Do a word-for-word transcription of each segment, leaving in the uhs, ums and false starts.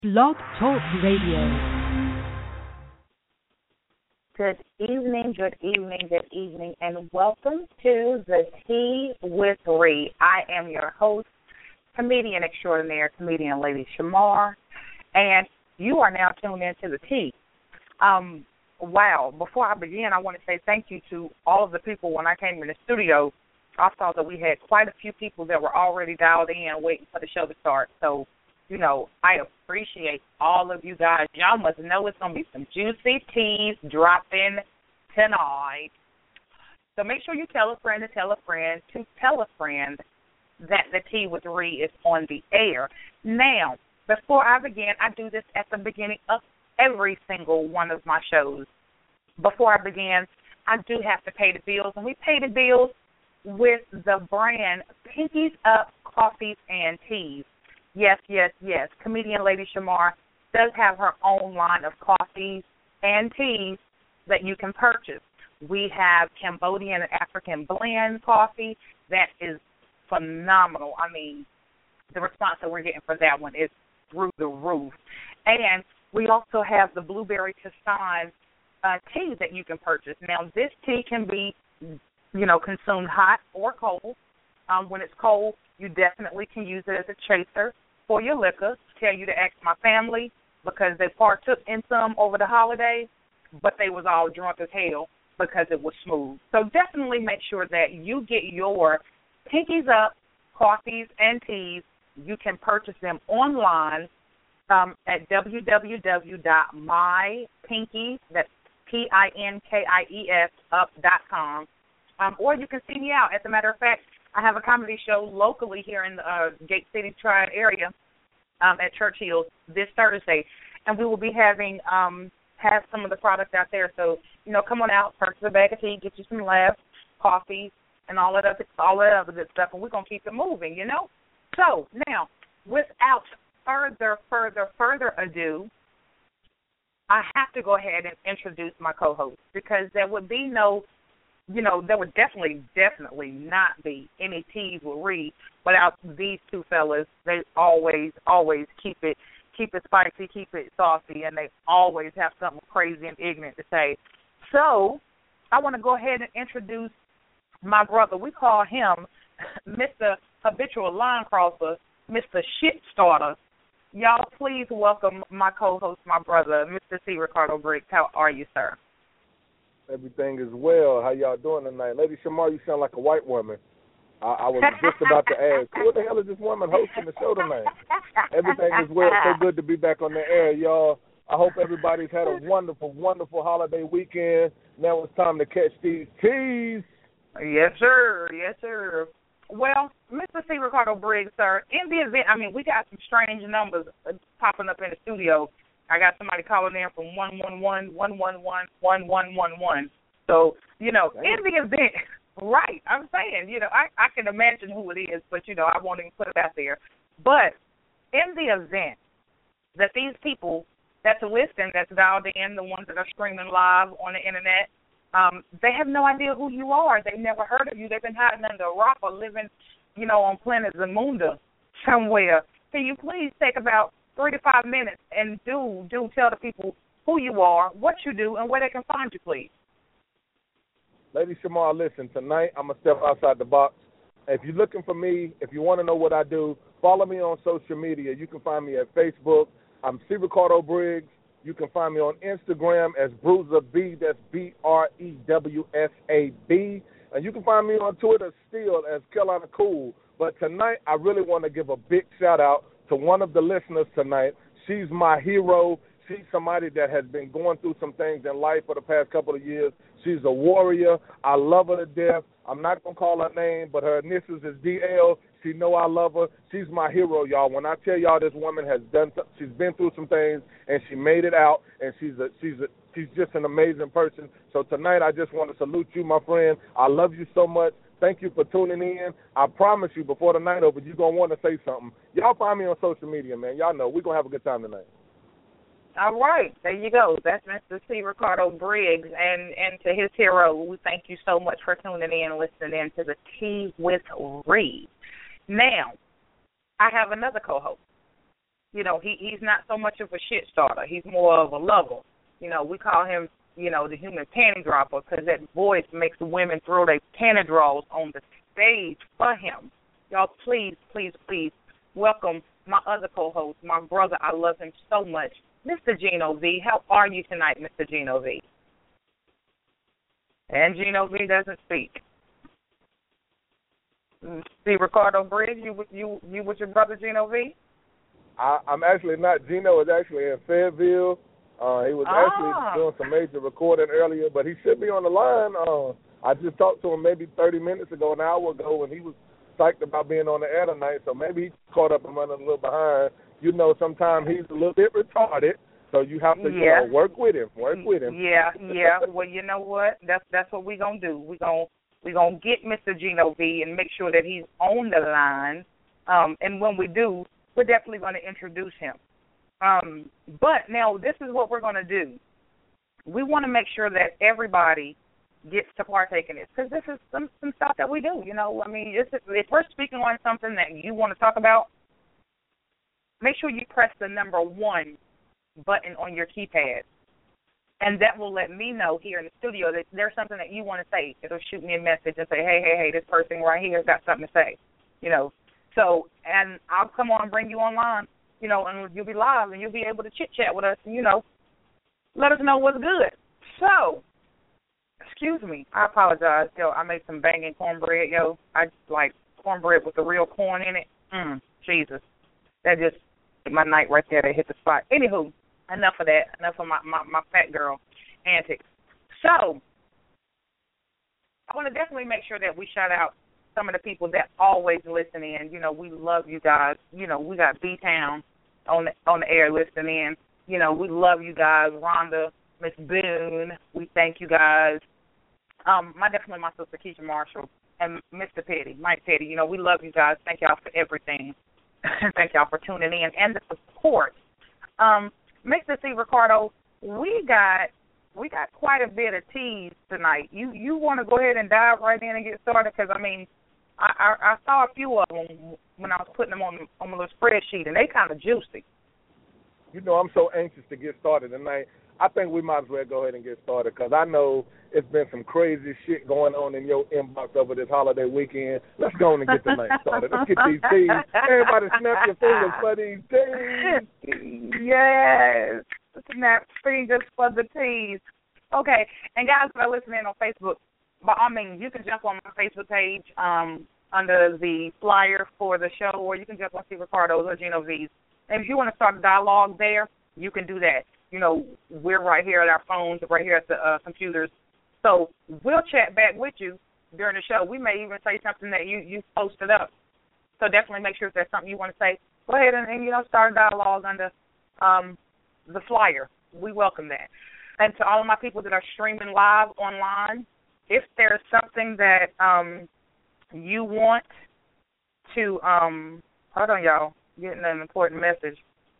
Blog Talk Radio. Good evening, good evening, good evening, and welcome to the Tea with Ree. I am your host, comedian extraordinaire, comedian Lady Shamar, and you are now tuned into the Tea. Um, wow, before I begin, I want to say thank you to all of the people. When I came in the studio, I saw that we had quite a few people that were already dialed in waiting for the show to start, so you know, I appreciate all of you guys. Y'all must know it's going to be some juicy teas dropping tonight. So make sure you tell a friend to tell a friend to tell a friend that the Tea with Ree is on the air. Now, before I begin, I do this at the beginning of every single one of my shows. Before I begin, I do have to pay the bills, and we pay the bills with the brand Pinkies Up Coffees and Teas. Yes, yes, yes. Comedian Lady Shamar does have her own line of coffees and teas that you can purchase. We have Cambodian and African blend coffee that is phenomenal. I mean, the response that we're getting for that one is through the roof. And we also have the Blueberry Kassan uh, tea that you can purchase. Now, this tea can be, you know, consumed hot or cold. Um, when it's cold, you definitely can use it as a chaser for your liquor. Tell you to ask my family because they partook in some over the holidays, but they was all drunk as hell because it was smooth. So definitely make sure that you get your Pinkies Up coffees and teas. You can purchase them online um, at w w w dot my pinkies, that's P I N K I E S, up dot com. Um, or you can see me out. As a matter of fact, I have a comedy show locally here in the uh, Gate City Triad area um, at Churchill this Thursday, and we will be having um, have some of the products out there. So, you know, come on out, purchase a bag of tea, get you some laughs, coffee, and all that other, all that other good stuff, and we're going to keep it moving, you know. So, now, without further, further, further ado, I have to go ahead and introduce my co-host because there would be no You know, there would definitely, definitely not be any Teas with Ree without these two fellas. They always, always keep it, keep it spicy, keep it saucy, and they always have something crazy and ignorant to say. So, I want to go ahead and introduce my brother. We call him Mister Habitual Line Crosser, Mister Shit Starter. Y'all, please welcome my co-host, my brother, Mister C. Ricardo Briggs. How are you, sir? Everything is well. How y'all doing tonight? Lady Shamar, you sound like a white woman. I, I was just about to ask, who the hell is this woman hosting the show tonight? Everything is well. So good to be back on the air, y'all. I hope everybody's had a wonderful, wonderful holiday weekend. Now it's time to catch these teas. Yes, sir. Yes, sir. Well, Mister C. Ricardo Briggs, sir, in the event, I mean, we got some strange numbers popping up in the studio. I got somebody calling in from one one one, one one one, one one one one. So, you know, Damn. in the event, right, I'm saying, you know, I, I can imagine who it is, but, you know, I won't even put it out there. But in the event that these people that's listening, that's dialed in, the ones that are streaming live on the Internet, um, they have no idea who you are. They've never heard of you. They've been hiding under a rock or living, you know, on planet Zamunda somewhere. Can you please take about three to five minutes and do do tell the people who you are, what you do, and where they can find you, please. Lady Shamar, listen, tonight I'm going to step outside the box. If you're looking for me, if you want to know what I do, follow me on social media. You can find me at Facebook. I'm C. Ricardo Briggs. You can find me on Instagram as Bruiser B. That's B R E W S A B. And you can find me on Twitter still as Carolina Cool. But tonight I really want to give a big shout-out to one of the listeners tonight. She's my hero. She's somebody that has been going through some things in life for the past couple of years. She's a warrior. I love her to death. I'm not going to call her name, but her initials is D L. She know I love her. She's my hero, y'all. When I tell y'all this woman has done, she's been through some things, and she made it out, and she's a, she's a, she's just an amazing person. So tonight I just want to salute you, my friend. I love you so much. Thank you for tuning in. I promise you, before the night over, you're going to want to say something. Y'all find me on social media, man. Y'all know we're going to have a good time tonight. All right. There you go. That's Mister C. Ricardo Briggs. And, and to his hero, we thank you so much for tuning in and listening in to the Tea with Ree. Now, I have another co-host. you know, he he's not so much of a shit starter. He's more of a lover. You know, we call him, you know, the human panty dropper because that voice makes the women throw their panty draws on the stage for him. Y'all, please, please, please welcome my other co-host, my brother. I love him so much, Mister Gino V. How are you tonight, Mister Gino V? And Gino V doesn't speak. See, Ricardo Bridge, you you you with your brother Gino V? I, I'm actually not. Gino is actually in Fayetteville. Uh, he was ah. actually doing some major recording earlier, but he should be on the line. Uh, I just talked to him maybe thirty minutes ago, an hour ago, and he was psyched about being on the air tonight, so maybe he caught up and running a little behind. You know, sometimes he's a little bit retarded, so you have to yeah. you know, work with him, work with him. Yeah, yeah. Well, you know what? That's that's what we're going to do. We're going we're gonna get Mister Gino V and make sure that he's on the line, um, and when we do, we're definitely going to introduce him. Um, but now this is what we're going to do. We want to make sure that everybody gets to partake in this because this is some, some stuff that we do. You know, I mean, it's, if we're speaking on something that you want to talk about, make sure you press the number one button on your keypad, and that will let me know here in the studio that there's something that you want to say. It'll shoot me a message and say, hey, hey, hey, this person right here has got something to say, you know. So, and I'll come on and bring you online. You know, and you'll be live, and you'll be able to chit-chat with us and, you know, let us know what's good. So, excuse me, I apologize. Yo, I made some banging cornbread, yo. I like cornbread with the real corn in it. Mm, Jesus. That just hit my night right there. They hit the spot. Anywho, enough of that. Enough of my, my, my fat girl antics. So, I want to definitely make sure that we shout out some of the people that always listen in. You know, we love you guys. You know, we got B-Town on the, on the air listening in. You know, we love you guys. Rhonda, Miss Boone, we thank you guys. Um, my definitely my sister Keisha Marshall and Mister Petty, Mike Petty. You know, we love you guys. Thank y'all for everything. Thank y'all for tuning in and the support. Um, Mister C. Ricardo, we got we got quite a bit of teas tonight. You you want to go ahead and dive right in and get started? Because, I mean, I, I, I saw a few of them when I was putting them on, on my little spreadsheet, and they kind of juicy. You know, I'm so anxious to get started tonight. I think we might as well go ahead and get started because I know it's been some crazy shit going on in your inbox over this holiday weekend. Let's go on and get the night started. Let's get these teas. Everybody snap your fingers for these teas. Yes. Snap fingers for the teas. Okay. And guys that are listening on Facebook, by all means, you can jump on my Facebook page um, under the flyer for the show, or you can jump on C. Ricardo's or Gino V's. And if you want to start a dialogue there, you can do that. You know, we're right here at our phones, right here at the uh, computers. So we'll chat back with you during the show. We may even say something that you, you posted up. So definitely make sure if there's something you want to say, go ahead and, and you know, start a dialogue under um, the flyer. We welcome that. And to all of my people that are streaming live online, if there's something that um, you want to, um, hold on, y'all, getting an important message.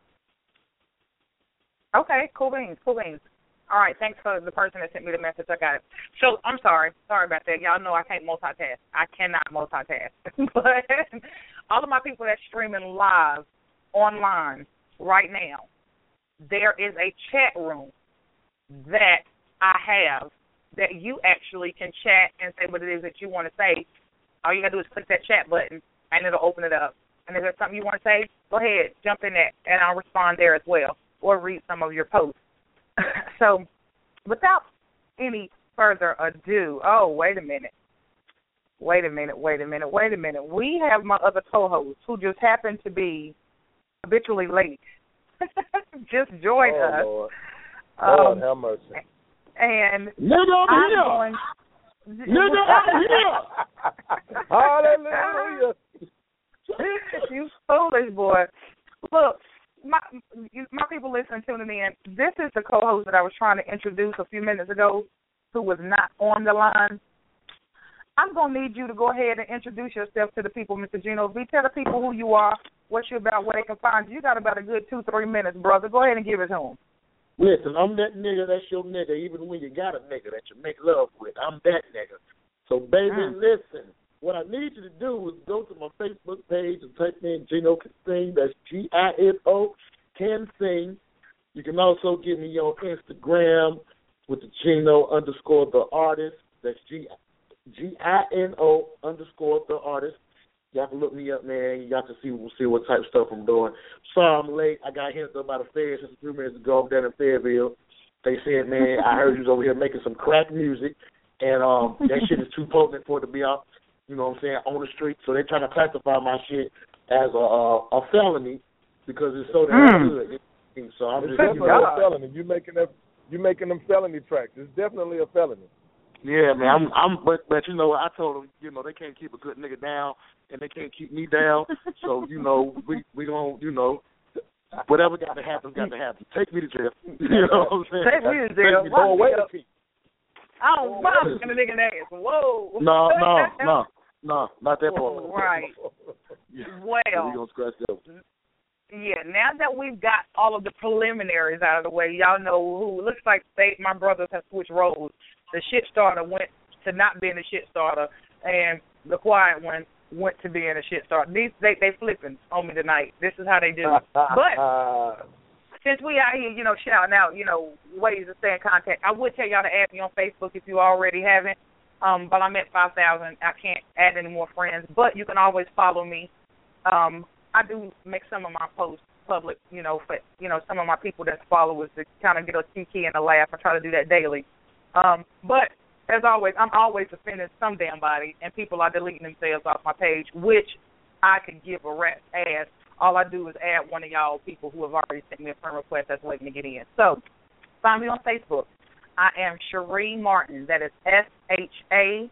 Okay, cool beans, cool beans. All right, thanks for the person that sent me the message. I got it. So I'm sorry. Sorry about that. Y'all know I can't multitask. I cannot multitask. But all of my people that's streaming live online right now, there is a chat room that I have that you actually can chat and say what it is that you want to say. All you got to do is click that chat button, and it'll open it up. And if there's something you want to say, go ahead, jump in there, and I'll respond there as well, or read some of your posts. So without any further ado, oh, wait a minute. Wait a minute, wait a minute, wait a minute. We have my other co-host who just happened to be habitually late. Just joined oh, us. Lord. Um, Lord have mercy. And Nigga, I'm here. going, Nigga, I'm here. Hallelujah. You foolish boy. Look, my my people listening, tuning in, this is the co-host that I was trying to introduce a few minutes ago who was not on the line. I'm going to need you to go ahead and introduce yourself to the people, Mister Gino V. Tell the people who you are, what you're about, where they can find you. You got about a good two, three minutes, brother. Go ahead and give it to them. Listen, I'm that nigga that's your nigga, even when you got a nigga that you make love with. I'm that nigga. So, baby, mm. listen, what I need you to do is go to my Facebook page and type in Gino Can Sing. That's G I N O Can Sing. You can also get me on Instagram with the Gino underscore the artist. That's G G I N O underscore the artist. Y'all can look me up, man. Y'all can see see what type of stuff I'm doing. Sorry I'm late. I got hinted up by the feds just a few minutes ago. I'm down in Fayetteville. They said, man, I heard you was over here making some crack music, and um, that shit is too potent for it to be out, you know what I'm saying, on the street. So they're trying to classify my shit as a a, a felony because it's so damn good. So I'm it's just, definitely you know, a felony. You making them, you making them felony tracks. It's definitely a felony. Yeah, man. I'm, I'm, but, but you know, I told them, you know, they can't keep a good nigga down, and they can't keep me down. So, you know, we we gonna, you know, whatever got to happen, got to happen. Take me to jail. You know what I'm saying? Take me to jail. Take me go away to peace. I don't mind in the nigga ass. Whoa. No, no, no, no, not that part. Right. Yeah. Well. We gonna scratch that. Yeah, now that we've got all of the preliminaries out of the way, y'all know who looks like they, my brothers have switched roles. The shit starter went to not being a shit starter, and the quiet one went to being a shit starter. These they they flipping on me tonight. This is how they do. But since we out here, you know, shouting out, you know, ways to stay in contact, I would tell y'all to add me on Facebook if you already haven't. Um, but I'm at five thousand. I can't add any more friends, but you can always follow me. Um, I do make some of my posts public, you know, for, you know, some of my people that's followers to kind of get a kiki and a laugh. I try to do that daily. Um, but, as always, I'm always offending some damn body, and people are deleting themselves off my page, which I could give a rat's ass. All I do is add one of y'all people who have already sent me a friend request that's waiting to get in. So, find me on Facebook. I am Cherie Martin. That is S H A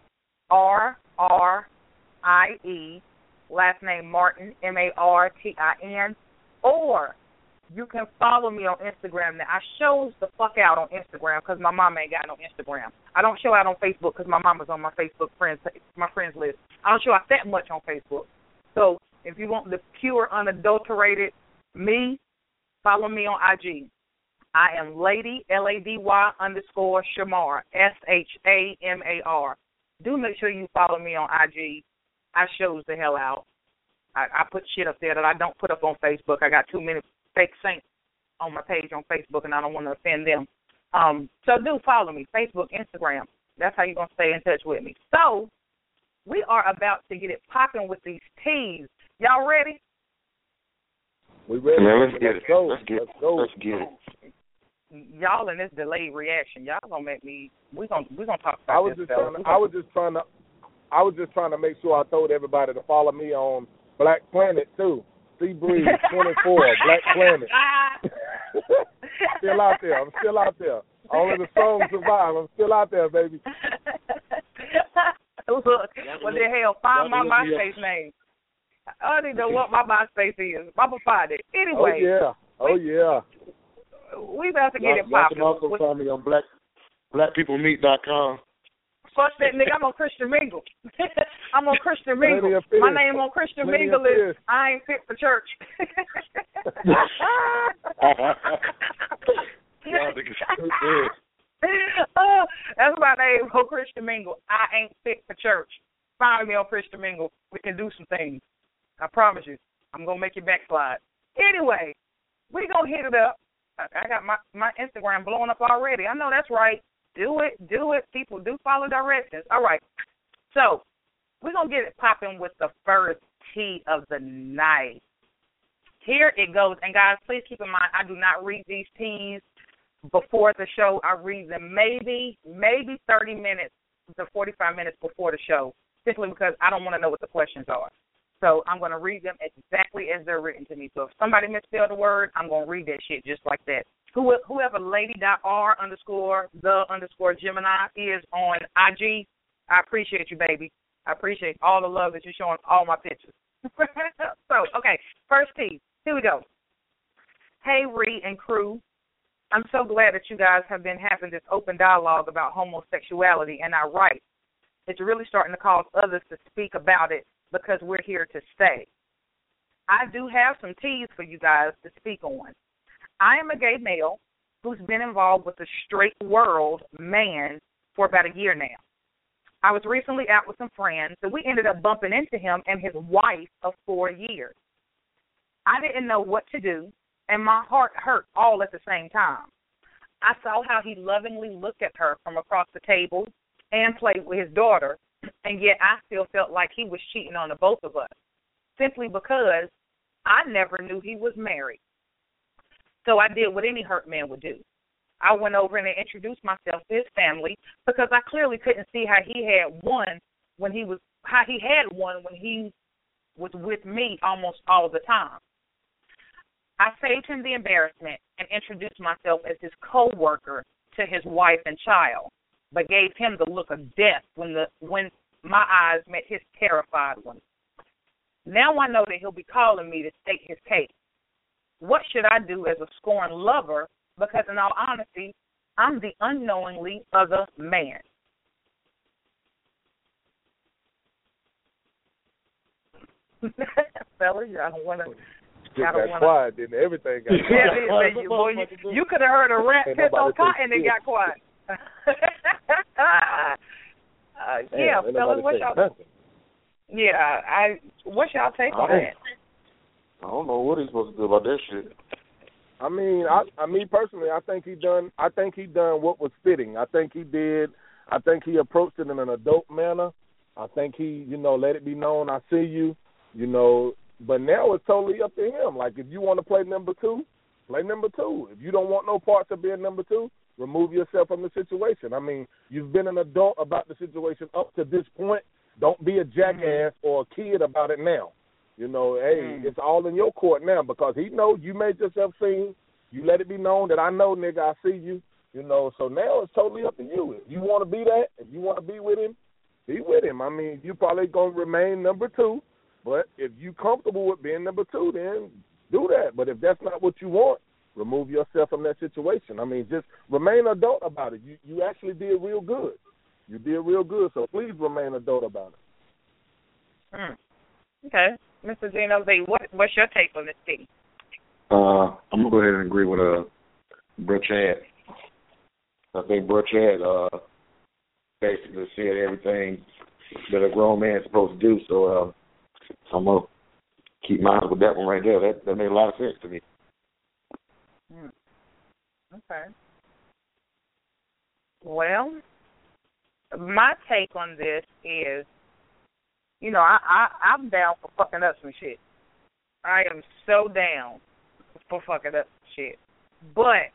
R R I E. Last name Martin, M A R T I N. Or you can follow me on Instagram. Now, I shows the fuck out on Instagram because my mom ain't got no Instagram. I don't show out on Facebook because my mama's on my Facebook friends my friends list. I don't show out that much on Facebook. So if you want the pure, unadulterated me, follow me on I G. I am Lady, L A D Y underscore Shamar, S H A M A R. Do make sure you follow me on I G. I shows the hell out. I, I put shit up there that I don't put up on Facebook. I got too many fake saints on my page on Facebook, and I don't want to offend them. Um, so do follow me, Facebook, Instagram. That's how you're going to stay in touch with me. So we are about to get it popping with these teas. Y'all ready? We ready. Yeah, let's get let's it. Go. Let's get let's it. go. Let's get it. Y'all in this delayed reaction, y'all gonna make me. We gonna we gonna talk about I was this. just trying to, I was just trying to I was just trying to make sure I told everybody to follow me on Black Planet too. Sea Breeze twenty-four, Black Planet. Still out there. I'm still out there. Only the strong survive. I'm still out there, baby. Look, what the hell? Find my MySpace name. I don't even know what my MySpace is. Mama find it. Anyway. Oh, yeah. Oh, yeah. We about to get y'all, it popping. Y'all can also find me on black black people meet dot com. Fuck that nigga, I'm on Christian Mingle. I'm on Christian Mingle. My name on Christian Plenty Mingle is I Ain't Fit for Church. Y'all niggas stupid. Oh, that's my name on Christian Mingle. I Ain't Fit for Church. Find me on Christian Mingle. We can do some things. I promise you. I'm going to make you backslide. Anyway, we going to hit it up. I got my, my Instagram blowing up already. I know that's right. Do it. Do it. People do follow directions. All right. So we're going to get it popping with the first tea of the night. Here it goes. And, guys, please keep in mind, I do not read these teas before the show. I read them maybe, maybe thirty minutes to forty-five minutes before the show, simply because I don't want to know what the questions are. So I'm going to read them exactly as they're written to me. So if somebody misspelled a word, I'm going to read that shit just like that. Whoever lady.r underscore the underscore Gemini is on I G, I appreciate you, baby. I appreciate all the love that you're showing all my pictures. So, okay, first piece. Here we go. Hey, Ree and crew. I'm so glad that you guys have been having this open dialogue about homosexuality, and I write. It's really starting to cause others to speak about it because we're here to stay. I do have some teas for you guys to speak on. I am a gay male who's been involved with the straight world man for about a year now. I was recently out with some friends, and we ended up bumping into him and his wife of four years. I didn't know what to do, and my heart hurt all at the same time. I saw how he lovingly looked at her from across the table and played with his daughter, and yet I still felt like he was cheating on the both of us, simply because I never knew he was married. So I did what any hurt man would do. I went over and introduced myself to his family because I clearly couldn't see how he had one when he was how he had one when he was with me almost all the time. I saved him the embarrassment and introduced myself as his co-worker to his wife and child, but gave him the look of death when the when my eyes met his terrified ones. Now I know that he'll be calling me to state his case. What should I do as a scorned lover? Because in all honesty, I'm the unknowingly other man. Fellas, I don't want to. Got quiet, then everything got yeah, quiet. Yeah, boy, you, you could have heard a rat piss on cotton and it got quiet. uh, yeah, Damn, fellas, what's y'all? Yeah, I. What's y'all take on that? I don't know what he's supposed to do about that shit. I mean, I, I mean personally, I think he done. I think he done what was fitting. I think he did. I think he approached it in an adult manner. I think he, you know, let it be known. I see you, you know. But now it's totally up to him. Like, if you want to play number two, play number two. If you don't want no parts of being number two, remove yourself from the situation. I mean, you've been an adult about the situation up to this point. Don't be a jackass mm-hmm. or a kid about it now. You know, hey, mm. it's all in your court now because he knows you made yourself seen. You let it be known that I know, nigga, I see you. You know, so now it's totally up to you. If you want to be that, if you want to be with him, be with him. I mean, you probably going to remain number two, but if you comfortable with being number two, then do that. But if that's not what you want, remove yourself from that situation. I mean, just remain adult about it. You you actually did real good. You did real good, so please remain adult about it. Mm. Okay. Mister Gino Z, what, what's your take on this thing? Uh, I'm going to go ahead and agree with uh, Bro Chad. I think Bro Chad uh, basically said everything that a grown man's supposed to do, so uh, I'm going to keep mine with that one right there. That, that made a lot of sense to me. Hmm. Okay. Well, my take on this is, you know, I, I, I'm down for fucking up some shit. I am so down for fucking up some shit. But,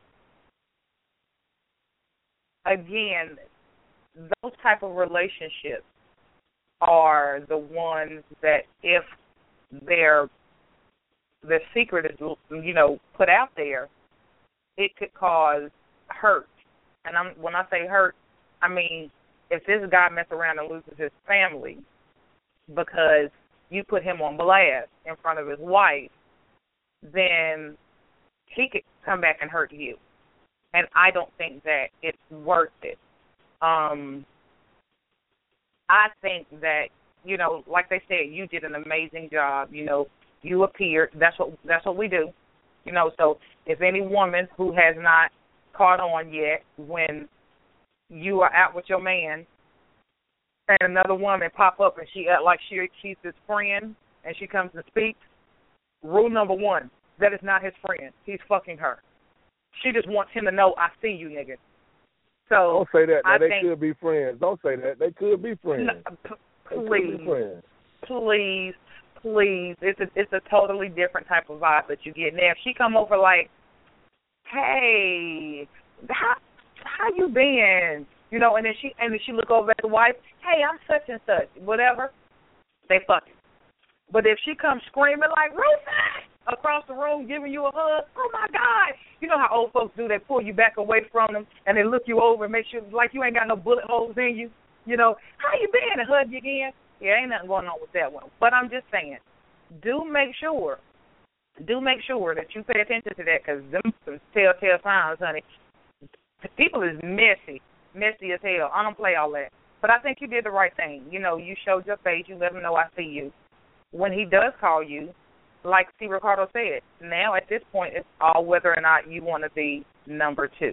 again, those type of relationships are the ones that if their the secret is, you know, put out there, it could cause hurt. And I'm, when I say hurt, I mean if this guy mess around and loses his family because you put him on blast in front of his wife, then he could come back and hurt you. And I don't think that it's worth it. Um, I think that, you know, like they said, you did an amazing job. You know, you appeared. That's what that's what we do. You know, so if any woman who has not caught on yet, when you are out with your man and another woman pop up and she act like she she's his friend and she comes and speaks, rule number one, that is not his friend. He's fucking her. She just wants him to know, I see you, nigga. So don't say that. Now, I they think, could be friends. Don't say that. They could be friends. No, p- they please, could be friends. please, please. It's a it's a totally different type of vibe that you get. Now, if she come over like, hey, how how you been? You know, and then she and then she look over at the wife, hey, I'm such and such, whatever. They fucking. But if she comes screaming like Rufus across the room, giving you a hug, oh my God! You know how old folks do? They pull you back away from them and they look you over and make sure like you ain't got no bullet holes in you. You know, how you been? And hug you again. Yeah, ain't nothing going on with that one. But I'm just saying, do make sure, do make sure that you pay attention to that because them some telltale signs, honey. People is messy, messy as hell. I don't play all that. But I think you did the right thing. You know, you showed your face. You let him know I see you. When he does call you, like C. Ricardo said, now at this point it's all whether or not you want to be number two.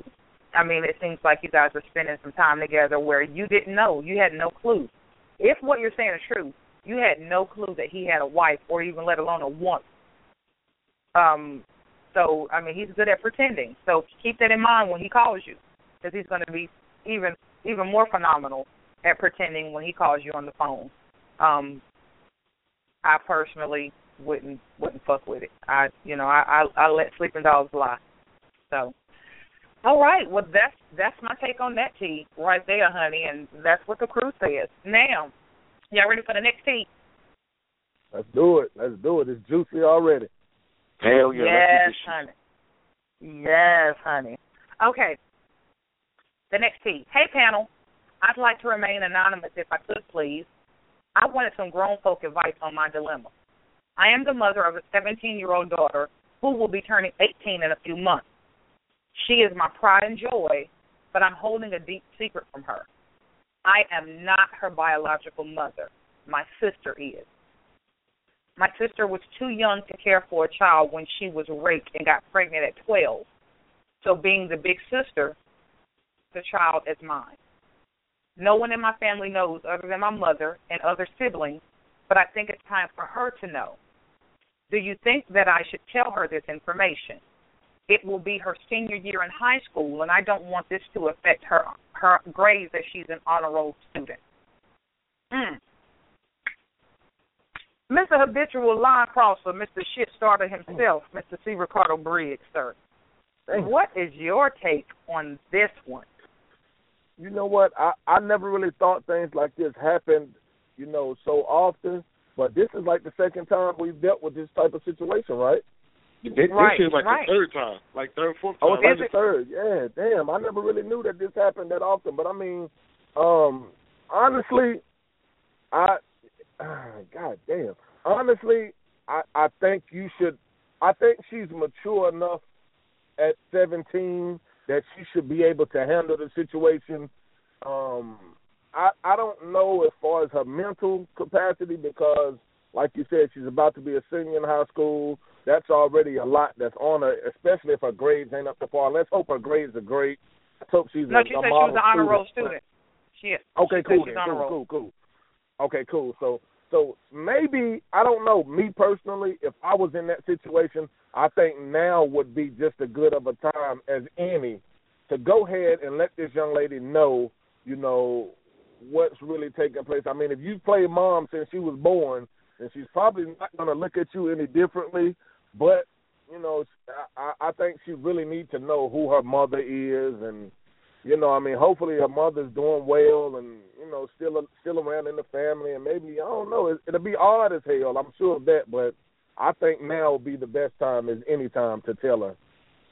I mean, it seems like you guys are spending some time together where you didn't know. You had no clue. If what you're saying is true, you had no clue that he had a wife or even let alone a woman. Um, so, I mean, he's good at pretending. So keep that in mind when he calls you, because he's going to be even even more phenomenal at pretending when he calls you on the phone. Um, I personally wouldn't wouldn't fuck with it. I you know I I, I let sleeping dogs lie. So, all right. Well, that's that's my take on that tea right there, honey, and that's what the crew says. Now, y'all ready for the next tea? Let's do it. Let's do it. It's juicy already. Hell yeah. Yes, honey. Yes, honey. Okay. The next tea. Hey, panel. I'd like to remain anonymous if I could, please. I wanted some grown folk advice on my dilemma. I am the mother of a seventeen-year-old daughter who will be turning eighteen in a few months. She is my pride and joy, but I'm holding a deep secret from her. I am not her biological mother. My sister is. My sister was too young to care for a child when she was raped and got pregnant at twelve. So being the big sister, the child is mine. No one in my family knows other than my mother and other siblings, but I think it's time for her to know. Do you think that I should tell her this information? It will be her senior year in high school, and I don't want this to affect her her grades as she's an honor roll student. Mm. Mister Habitual Line Crosser, Mister Shit Starter himself, Mister C. Ricardo Briggs, sir. What is your take on this one? You know what? I, I never really thought things like this happened, you know, so often. But this is like the second time we've dealt with this type of situation, right? This right, is like right. the third time, like third, fourth time. Oh, it's like the third. Yeah, damn. I never really knew that this happened that often. But, I mean, um, honestly, I, God damn. Honestly, I, I think you should, I think she's mature enough at seventeen that she should be able to handle the situation. Um, I I don't know as far as her mental capacity because, like you said, she's about to be a senior in high school. That's already a lot that's on her, especially if her grades ain't up to par. Let's hope her grades are great. Let's hope she's no, a, she a said she model was an honor student. roll student. She, okay, she cool, she's then. honor cool, roll. cool, cool. Okay, cool. So, so maybe, I don't know, me personally, if I was in that situation, I think now would be just as good of a time as any to go ahead and let this young lady know, you know, what's really taking place. I mean, if you play mom since she was born, then she's probably not going to look at you any differently, but, you know, I, I think she really needs to know who her mother is and, you know, I mean, hopefully her mother's doing well and, you know, still still around in the family. And maybe, I don't know, it, it'll be odd as hell, I'm sure of that. But I think now would be the best time as any time to tell her.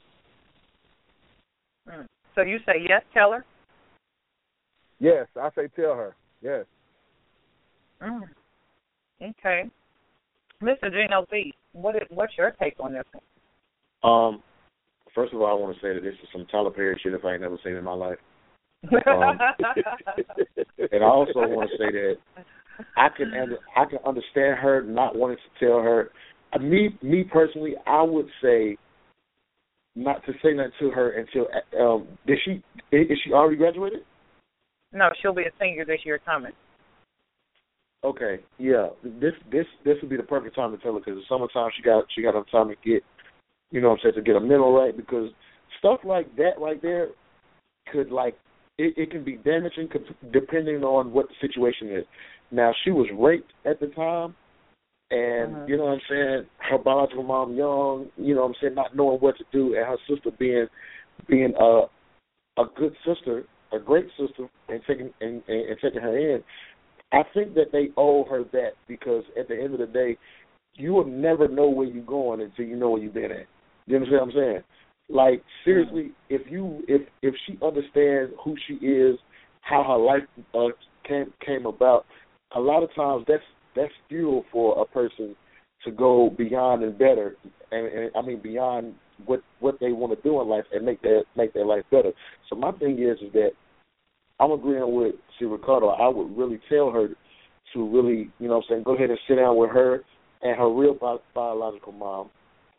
So you say yes, tell her? Yes, I say tell her, yes. Mm. Okay. Mister Gino B, what is, what's your take on this one? Um. First of all, I want to say that this is some Tyler Perry shit if I ain't never seen in my life. Um, and I also want to say that I can I can understand her not wanting to tell her. Uh, me me personally, I would say not to say that to her until um, did she is she already graduated? No, she'll be a senior this year coming. Okay, yeah, this this this would be the perfect time to tell her because the summertime she got she got enough time to get. You know what I'm saying, to get a mental right, because stuff like that right there could, like, it, it can be damaging depending on what the situation is. Now, she was raped at the time, and, uh-huh. you know what I'm saying, her biological mom young, you know what I'm saying, not knowing what to do, and her sister being being a, a good sister, a great sister, and taking and, and, and taking her in. I think that they owe her that because at the end of the day, you will never know where you're going until you know where you've been at. You understand what I'm saying? Like, seriously, if you if if she understands who she is, how her life uh, came came about, a lot of times that's that's fuel for a person to go beyond and better, and, and I mean beyond what what they want to do in life and make their make their life better. So my thing is is that I'm agreeing with C. Ricardo. I would really tell her to really, you know what I'm saying, go ahead and sit down with her and her real bi- biological mom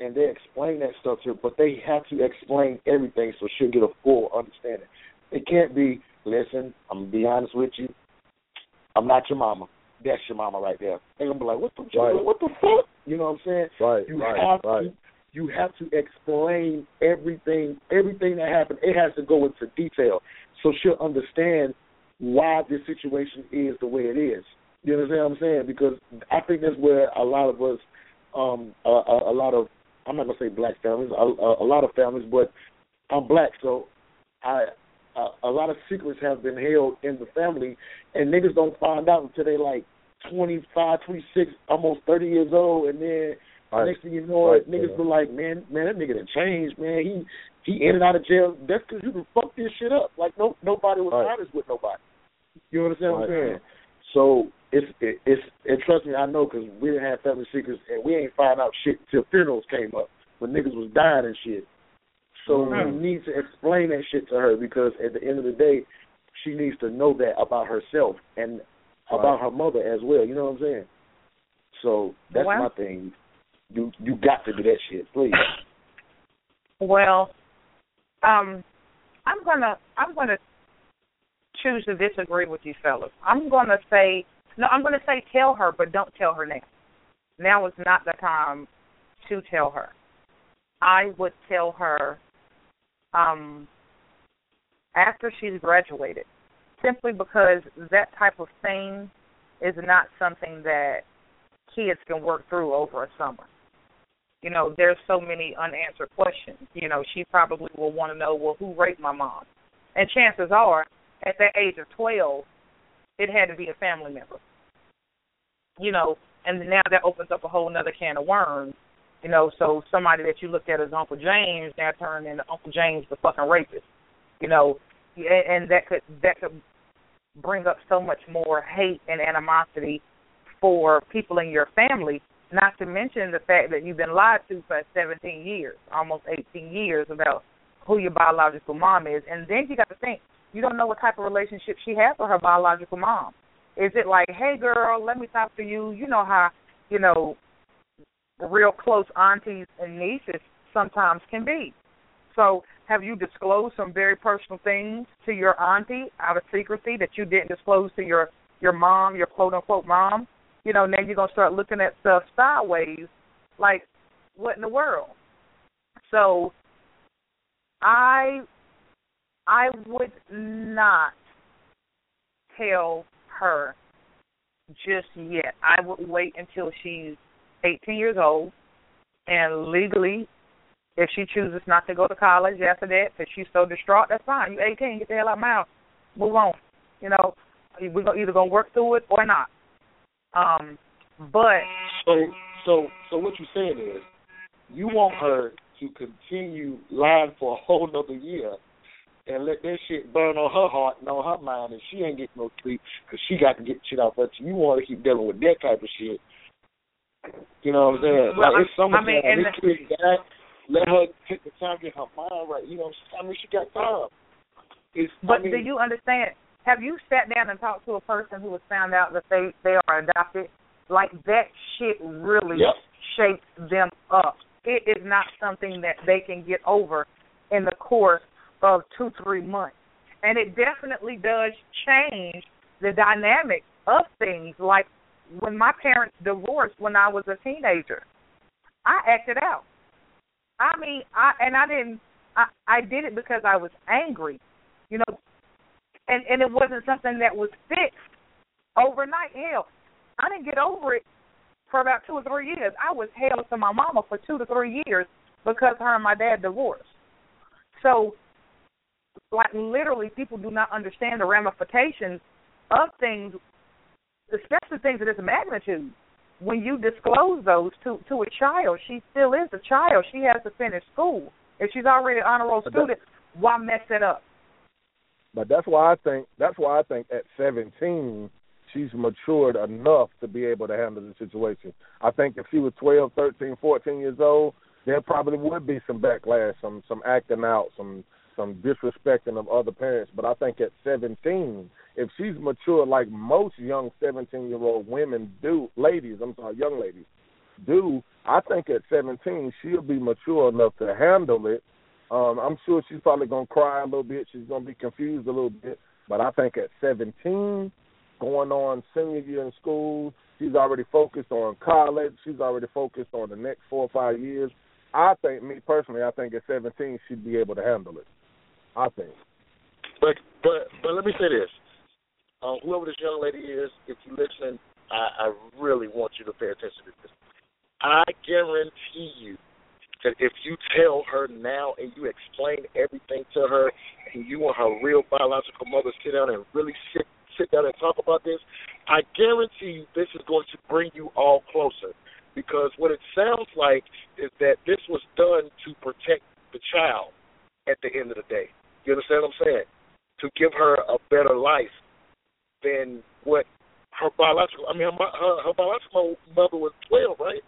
and they explain that stuff to her, but they have to explain everything so she'll get a full understanding. It can't be, listen, I'm going to be honest with you, I'm not your mama. That's your mama right there. They're going to be like, what the, right. what the fuck? You know what I'm saying? Right, you right, have right. To, you have to explain everything, everything that happened. It has to go into detail so she'll understand why this situation is the way it is. You understand what I'm saying? Because I think that's where a lot of us, um, a, a, a lot of, I'm not going to say black families, a, a, a lot of families, but I'm black, so I, a, a lot of secrets have been held in the family, and niggas don't find out until they like twenty-five, twenty-six, almost thirty years old, and then right. next thing you know, right. niggas be like, man, man, that nigga done changed, man. He he in and out of jail. That's because you can fuck this shit up. Like no nobody was right. honest with nobody. You understand right. what I'm saying? So it's it, it's and trust me, I know because we didn't have family secrets, and we ain't find out shit till funerals came up when niggas was dying and shit. So mm-hmm. we need to explain that shit to her because at the end of the day, she needs to know that about herself and right. about her mother as well. You know what I'm saying? So that's well, my thing. You you got to do that shit, please. Well, um, I'm gonna I'm gonna choose to disagree with you fellas. I'm gonna say no. I'm gonna say tell her, but don't tell her now. Now is not the time to tell her. I would tell her um, after she's graduated, simply because that type of thing is not something that kids can work through over a summer. You know, there's so many unanswered questions. You know, she probably will want to know, well, who raped my mom? And chances are, at that age of twelve, it had to be a family member. You know, and now that opens up a whole other can of worms. You know, so somebody that you looked at as Uncle James now turned into Uncle James the fucking rapist. You know, and that could that could bring up so much more hate and animosity for people in your family, not to mention the fact that you've been lied to for seventeen years, almost eighteen years, about who your biological mom is. And then you got to think, you don't know what type of relationship she has with her biological mom. Is it like, hey, girl, let me talk to you? You know how, you know, real close aunties and nieces sometimes can be. So have you disclosed some very personal things to your auntie out of secrecy that you didn't disclose to your, your mom, your quote-unquote mom? You know, now you're going to start looking at stuff sideways, like, what in the world? So I I would not tell her just yet. I would wait until she's eighteen years old, and legally, if she chooses not to go to college after that, if she's so distraught, that's fine. You're eighteen, get the hell out of my house. Move on. You know, we're either going to work through it or not. Um, but so, so, so what you're saying is, you want her to continue lying for a whole nother year and let that shit burn on her heart and on her mind, and she ain't getting no sleep because she got to get shit out. But you want to keep dealing with that type of shit. You know what I'm saying? Well, like, it's summertime. I mean, and this kid died. Let her take the time to get her mind right. You know, I mean, she got time. It's, but I mean, do you understand? Have you sat down and talked to a person who has found out that they, they are adopted? Like, that shit really yep. shapes them up. It is not something that they can get over in the course of two, three months. And it definitely does change the dynamic of things. Like, when my parents divorced when I was a teenager, I acted out. I mean, I and I didn't, I, I did it because I was angry, you know, and, and it wasn't something that was fixed overnight. Hell, I didn't get over it for about two or three years. I was held to my mama for two to three years because her and my dad divorced. So, like, literally, people do not understand the ramifications of things, especially things of this magnitude. When you disclose those to, to a child, she still is a child. She has to finish school. If she's already an honor roll student, why mess it up? But that's why I think that's why I think at seventeen she's matured enough to be able to handle the situation. I think if she was twelve, thirteen, fourteen years old, there probably would be some backlash, some some acting out, some some disrespecting of other parents. But I think at seventeen, if she's mature like most young seventeen-year-old women do, ladies, I'm sorry, young ladies, do, I think at seventeen she'll be mature enough to handle it. Um, I'm sure she's probably gonna cry a little bit. She's gonna be confused a little bit. But I think at seventeen, going on senior year in school, she's already focused on college. She's already focused on the next four or five years. I think, me personally, I think at seventeen she'd be able to handle it. I think. But but but let me say this: uh, whoever this young lady is, if you listen, I, I really want you to pay attention to this. I guarantee you that if you tell her now and you explain everything to her, and you and her real biological mother sit down and really sit sit down and talk about this, I guarantee you this is going to bring you all closer. Because what it sounds like is that this was done to protect the child at the end of the day. You understand what I'm saying? To give her a better life than what her biological, I mean, her, her, her biological mother was twelve, right?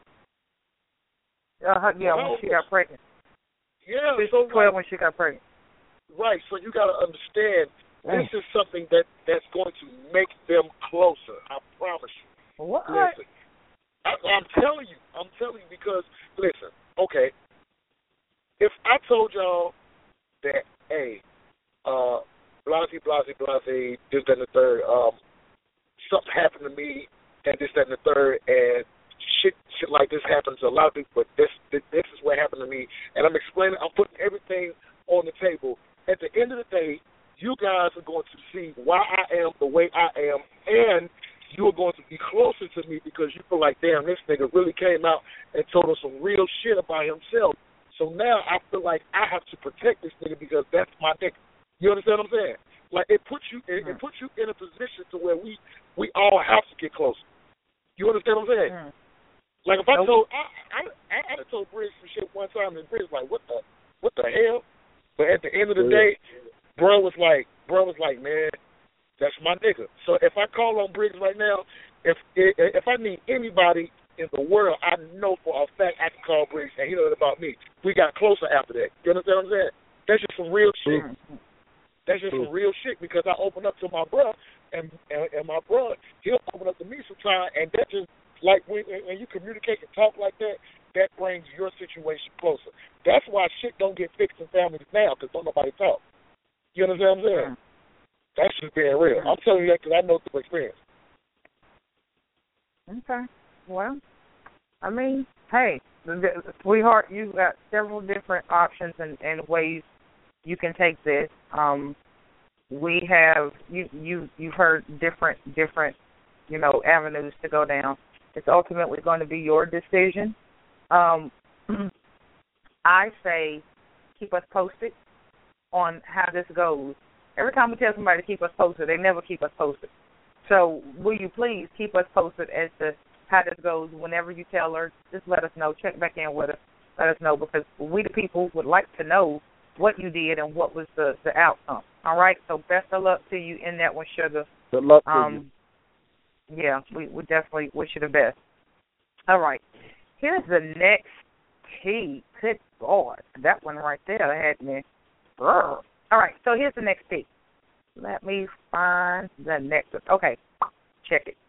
Uh, her, yeah, when she got pregnant. Yeah. She was so twelve when she got pregnant. Right, so you got to understand, this is something that, that's going to make them closer, I promise you. What? Listen, I, I'm telling you, I'm telling you because, listen, okay, if I told y'all that, hey, uh, blase, blase, blase, this, that, and the third, um, something happened to me, and this, that, and the third, and shit, shit like this happens to a lot of people, but this, this, this is what happened to me, and I'm explaining, I'm putting everything on the table. At the end of the day, you guys are going to see why I am the way I am, and you are going to be closer to me because you feel like, damn, this nigga really came out and told us some real shit about himself. So now I feel like I have to protect this nigga because that's my nigga. You understand what I'm saying? Like, it puts you it, it puts you in a position to where we, we all have to get closer. You understand what I'm saying? Mm. Like, if I nope. told, I, I, I, I told Briggs some shit one time, and Briggs like, what the, what the hell? But at the end of the day, bro was like, bro was like, man, that's my nigga. So if I call on Briggs right now, if if I need anybody in the world, I know for a fact I can call Briggs and he knows about me. We got closer after that. You understand what I'm saying? That's just some real shit. Mm-hmm. That's just some real shit because I open up to my bro, and, and and my bro, he'll open up to me sometimes, and that just, like, when, when you communicate and talk like that, that brings your situation closer. That's why shit don't get fixed in families now because don't nobody talk. You understand what I'm saying? Mm-hmm. That's just being real. I'm telling you that because I know through experience. Okay. Well, I mean, hey, sweetheart, you've got several different options and, and ways you can take this. Um, we have you you you've heard different different you know avenues to go down. It's ultimately going to be your decision. Um, I say keep us posted on how this goes. Every time we tell somebody to keep us posted, they never keep us posted. So will you please keep us posted as to how this goes? Whenever you tell her, just let us know. Check back in with us. Let us know because we the people would like to know what you did and what was the, the outcome. All right? So best of luck to you in that one, Sugar. Good luck to um, you. Yeah, we, we definitely wish you the best. All right. Here's the next tea. Good God. That one right there had me. Brr. All right, so here's the next pick. Let me find the next one. Okay, check it.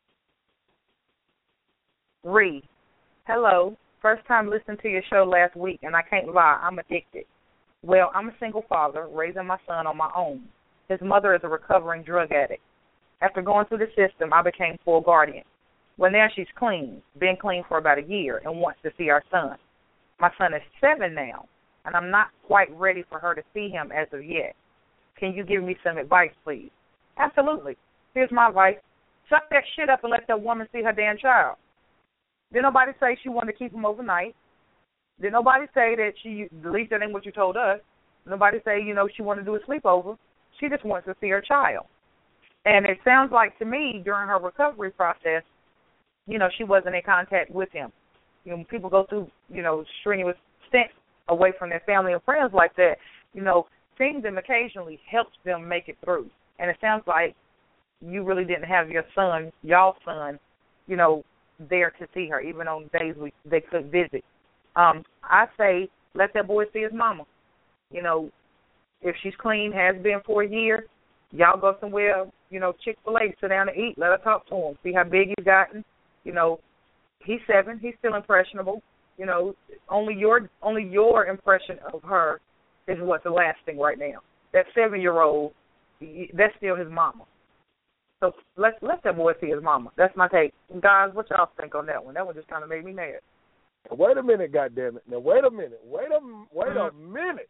Ree, hello. First time listening to your show last week, and I can't lie, I'm addicted. Well, I'm a single father, raising my son on my own. His mother is a recovering drug addict. After going through the system, I became full guardian. Well, now she's clean, been clean for about a year, and wants to see our son. My son is seven now, and I'm not quite ready for her to see him as of yet. Can you give me some advice, please? Absolutely. Here's my advice. Shut that shit up and let that woman see her damn child. Did nobody say she wanted to keep him overnight? Did nobody say that she, at least that ain't what you told us. Nobody say, you know, she wanted to do a sleepover. She just wants to see her child. And it sounds like to me during her recovery process, you know, she wasn't in contact with him. You know, when people go through, you know, strenuous stints away from their family and friends like that, you know, seeing them occasionally helps them make it through. And it sounds like you really didn't have your son, y'all's son, you know, there to see her, even on days we, they could visit. Um, I say let that boy see his mama. You know, if she's clean, has been for a year, y'all go somewhere, you know, Chick-fil-A, sit down and eat, let her talk to him, see how big he's gotten. You know, he's seven. He's still impressionable. You know, only your only your impression of her is what's lasting right now. That seven-year-old, that's still his mama. So let's let that boy see his mama. That's my take. Guys, what y'all think on that one? That one just kind of made me mad. Wait a minute, goddammit. Now, wait a minute. Wait a, wait a minute.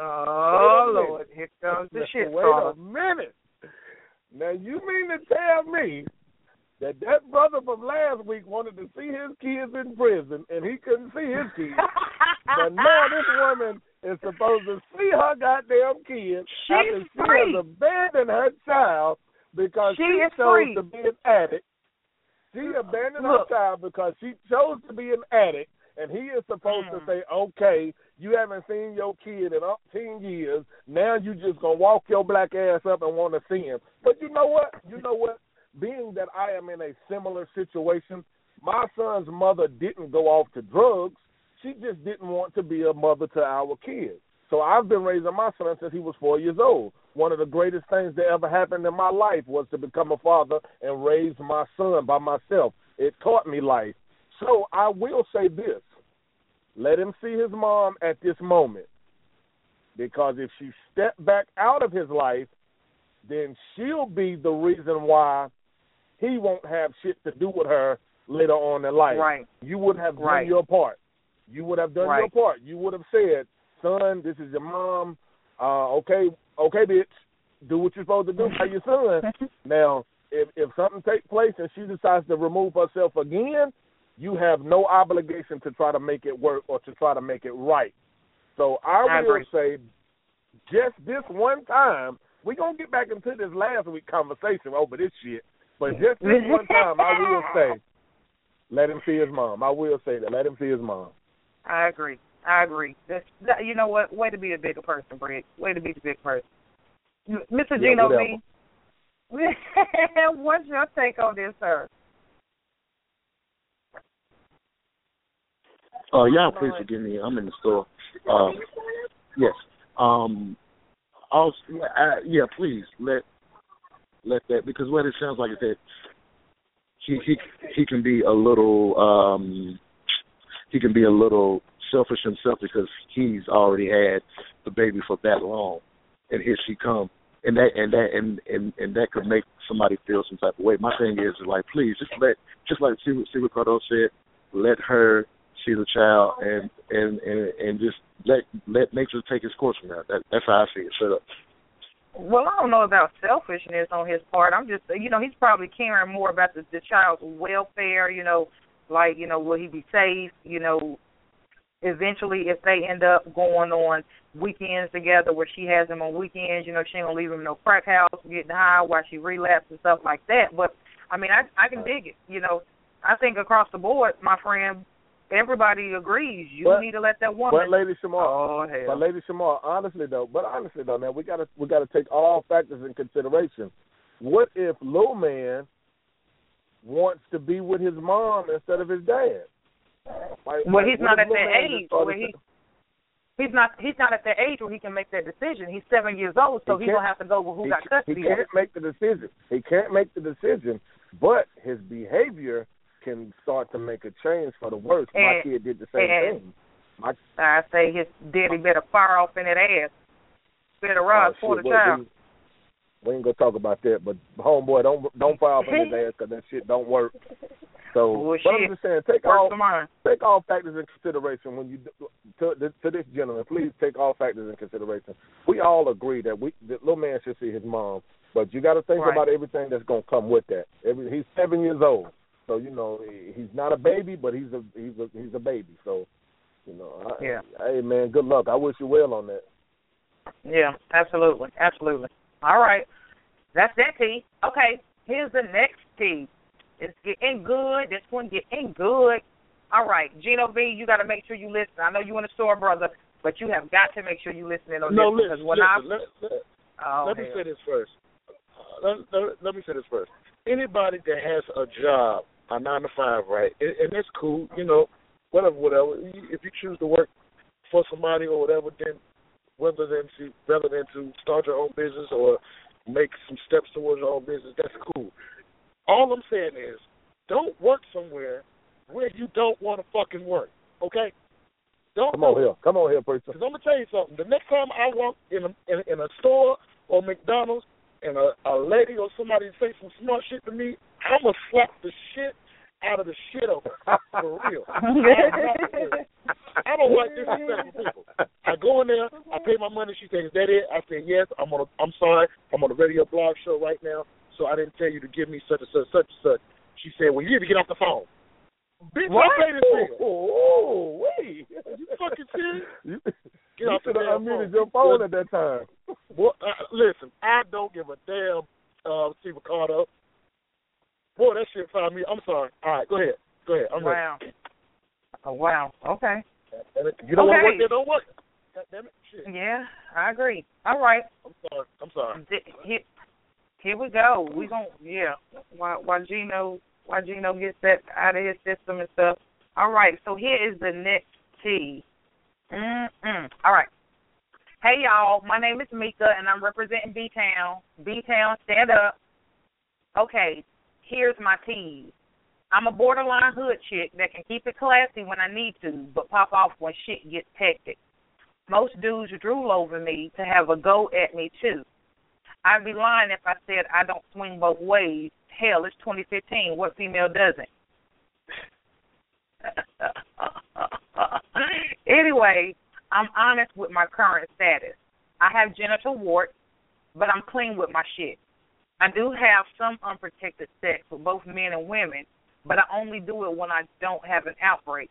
Oh, minute. Lord. Here comes the shit. Wait a minute. Now, you mean to tell me that that brother from last week wanted to see his kids in prison and he couldn't see his kids? But now this woman is supposed to see her goddamn kids after she has abandoned her child because she, she chose free. to be an addict. She abandoned Look. her child because she chose to be an addict, and he is supposed mm. to say, okay, you haven't seen your kid in umpteen years, now you just going to walk your black ass up and want to see him. But you know what? You know what? Being that I am in a similar situation, my son's mother didn't go off to drugs. She just didn't want to be a mother to our kids. So I've been raising my son since he was four years old. One of the greatest things that ever happened in my life was to become a father and raise my son by myself. It taught me life. So I will say this. Let him see his mom at this moment. Because if she stepped back out of his life, then she'll be the reason why he won't have shit to do with her later on in life. Right. You would have done right. your part. You would have done right. your part. You would have said, son, this is your mom. Uh, okay, okay, bitch. Do what you're supposed to do by your son. Now, if if something takes place and she decides to remove herself again, you have no obligation to try to make it work or to try to make it right. So I, I will agree. say, just this one time, we're going to get back into this last week conversation over this shit, but just this one time, I will say, let him see his mom. I will say that. Let him see his mom. I agree. I agree. That's, that, you know what? Way to be a bigger person, Brett. Way to be the big person. Mister Yeah, Gino B, what's your take on this, sir? Uh, y'all, please forgive me. I'm in the store. Um, yes. Um, also, uh, yeah, please let let that, because what it sounds like is that he he he can be a little um, he can be a little selfish himself because he's already had the baby for that long, and here she come, and that and that and, and, and that could make somebody feel some type of way. My thing is like, please just let just like see what see what Cardo said, let her see the child and and, and, and just let let nature take its course from that. that that's how I see it. Shut up. Well, I don't know about selfishness on his part. I'm just, you know, he's probably caring more about the, the child's welfare, you know, like, you know, will he be safe, you know, eventually if they end up going on weekends together where she has him on weekends, you know, she ain't going to leave him in no crack house getting high while she relapses and stuff like that. But, I mean, I, I can dig it, you know. I think across the board, my friend, everybody agrees. You but, need to let that woman. But Lady Shamar, oh, hell. but Lady Shamar, honestly though, but honestly though, man, we gotta we gotta take all factors in consideration. What if Lil Man wants to be with his mom instead of his dad? Like, well, like, he's not at that age where he. He's not. He's not at the age where he can make that decision. He's seven years old, so he he's gonna have to go with who he, got custody. He can't make the decision. He can't make the decision, but his behavior can start to make a change for the worse. And, my kid did the same thing. My, I say his daddy better fire off in that ass. Better ride oh, for shit, the child. We, we ain't gonna talk about that, but homeboy, don't don't fire off in his ass because that shit don't work. So, well, but I'm just saying, take all tomorrow. take all factors in consideration when you to, to this gentleman. Please take all factors in consideration. We all agree that we that little man should see his mom, but you got to think right. about everything that's gonna come with that. Every, he's seven years old. So, you know, he's not a baby, but he's a he's a he's a baby. So, you know, I, yeah. Hey man, good luck. I wish you well on that. Yeah, absolutely, absolutely. All right, that's that tea. Okay, here's the next tea. It's getting good. This one getting good. All right, Gino B, you got to make sure you listen. I know you in the store, brother, but you have got to make sure you listening on no, this. listen, when listen, I, let, let, oh, let me say this first. Uh, let, let, let me say this first. Anybody that has a job, a nine to five, right, and, and that's cool, you know, whatever, whatever. If you choose to work for somebody or whatever, then whether than to rather than to start your own business or make some steps towards your own business, that's cool. All I'm saying is, don't work somewhere where you don't want to fucking work. Okay? Don't Come on do it. here. Come on here, preacher. Because I'm going to tell you something. The next time I walk in a, in, in a store or McDonald's and a, a lady or somebody say some smart shit to me, I'm going to slap the shit out of the shit over for real. I don't like disrespectful people. I go in there, I pay my money. She says, "Is that it?" I say, "Yes." I'm on. A, I'm sorry. I'm on a radio blog show right now, so I didn't tell you to give me such and such, such and such. She said, "Well, you need to get off the phone." Bitch, what? I paid this Oh, wait. Are you fucking serious? You, Get you off the should have damn unmuted phone. your phone at that time. Boy, uh, listen, I don't give a damn, uh, Steve Ricardo. Boy, that shit fired me. I'm sorry. All right, go ahead. Go ahead. I'm wow. ready. Oh, wow. Okay. You don't want to Okay. work there, don't work. God damn it. Shit. Yeah, I agree. All right. I'm sorry. I'm sorry. Here, here we go. We gon' yeah. While while Gino while Gino gets that out of his system and stuff. All right. So here is the next T. Mm-mm. All right. Hey y'all, my name is Mika and I'm representing B-Town. B-Town, stand up. Okay. Here's my T's. I'm a borderline hood chick that can keep it classy when I need to, but pop off when shit gets hectic. Most dudes drool over me to have a go at me, too. I'd be lying if I said I don't swing both ways. Hell, it's twenty fifteen. What female doesn't? Anyway, I'm honest with my current status. I have genital warts, but I'm clean with my shit. I do have some unprotected sex with both men and women, but I only do it when I don't have an outbreak.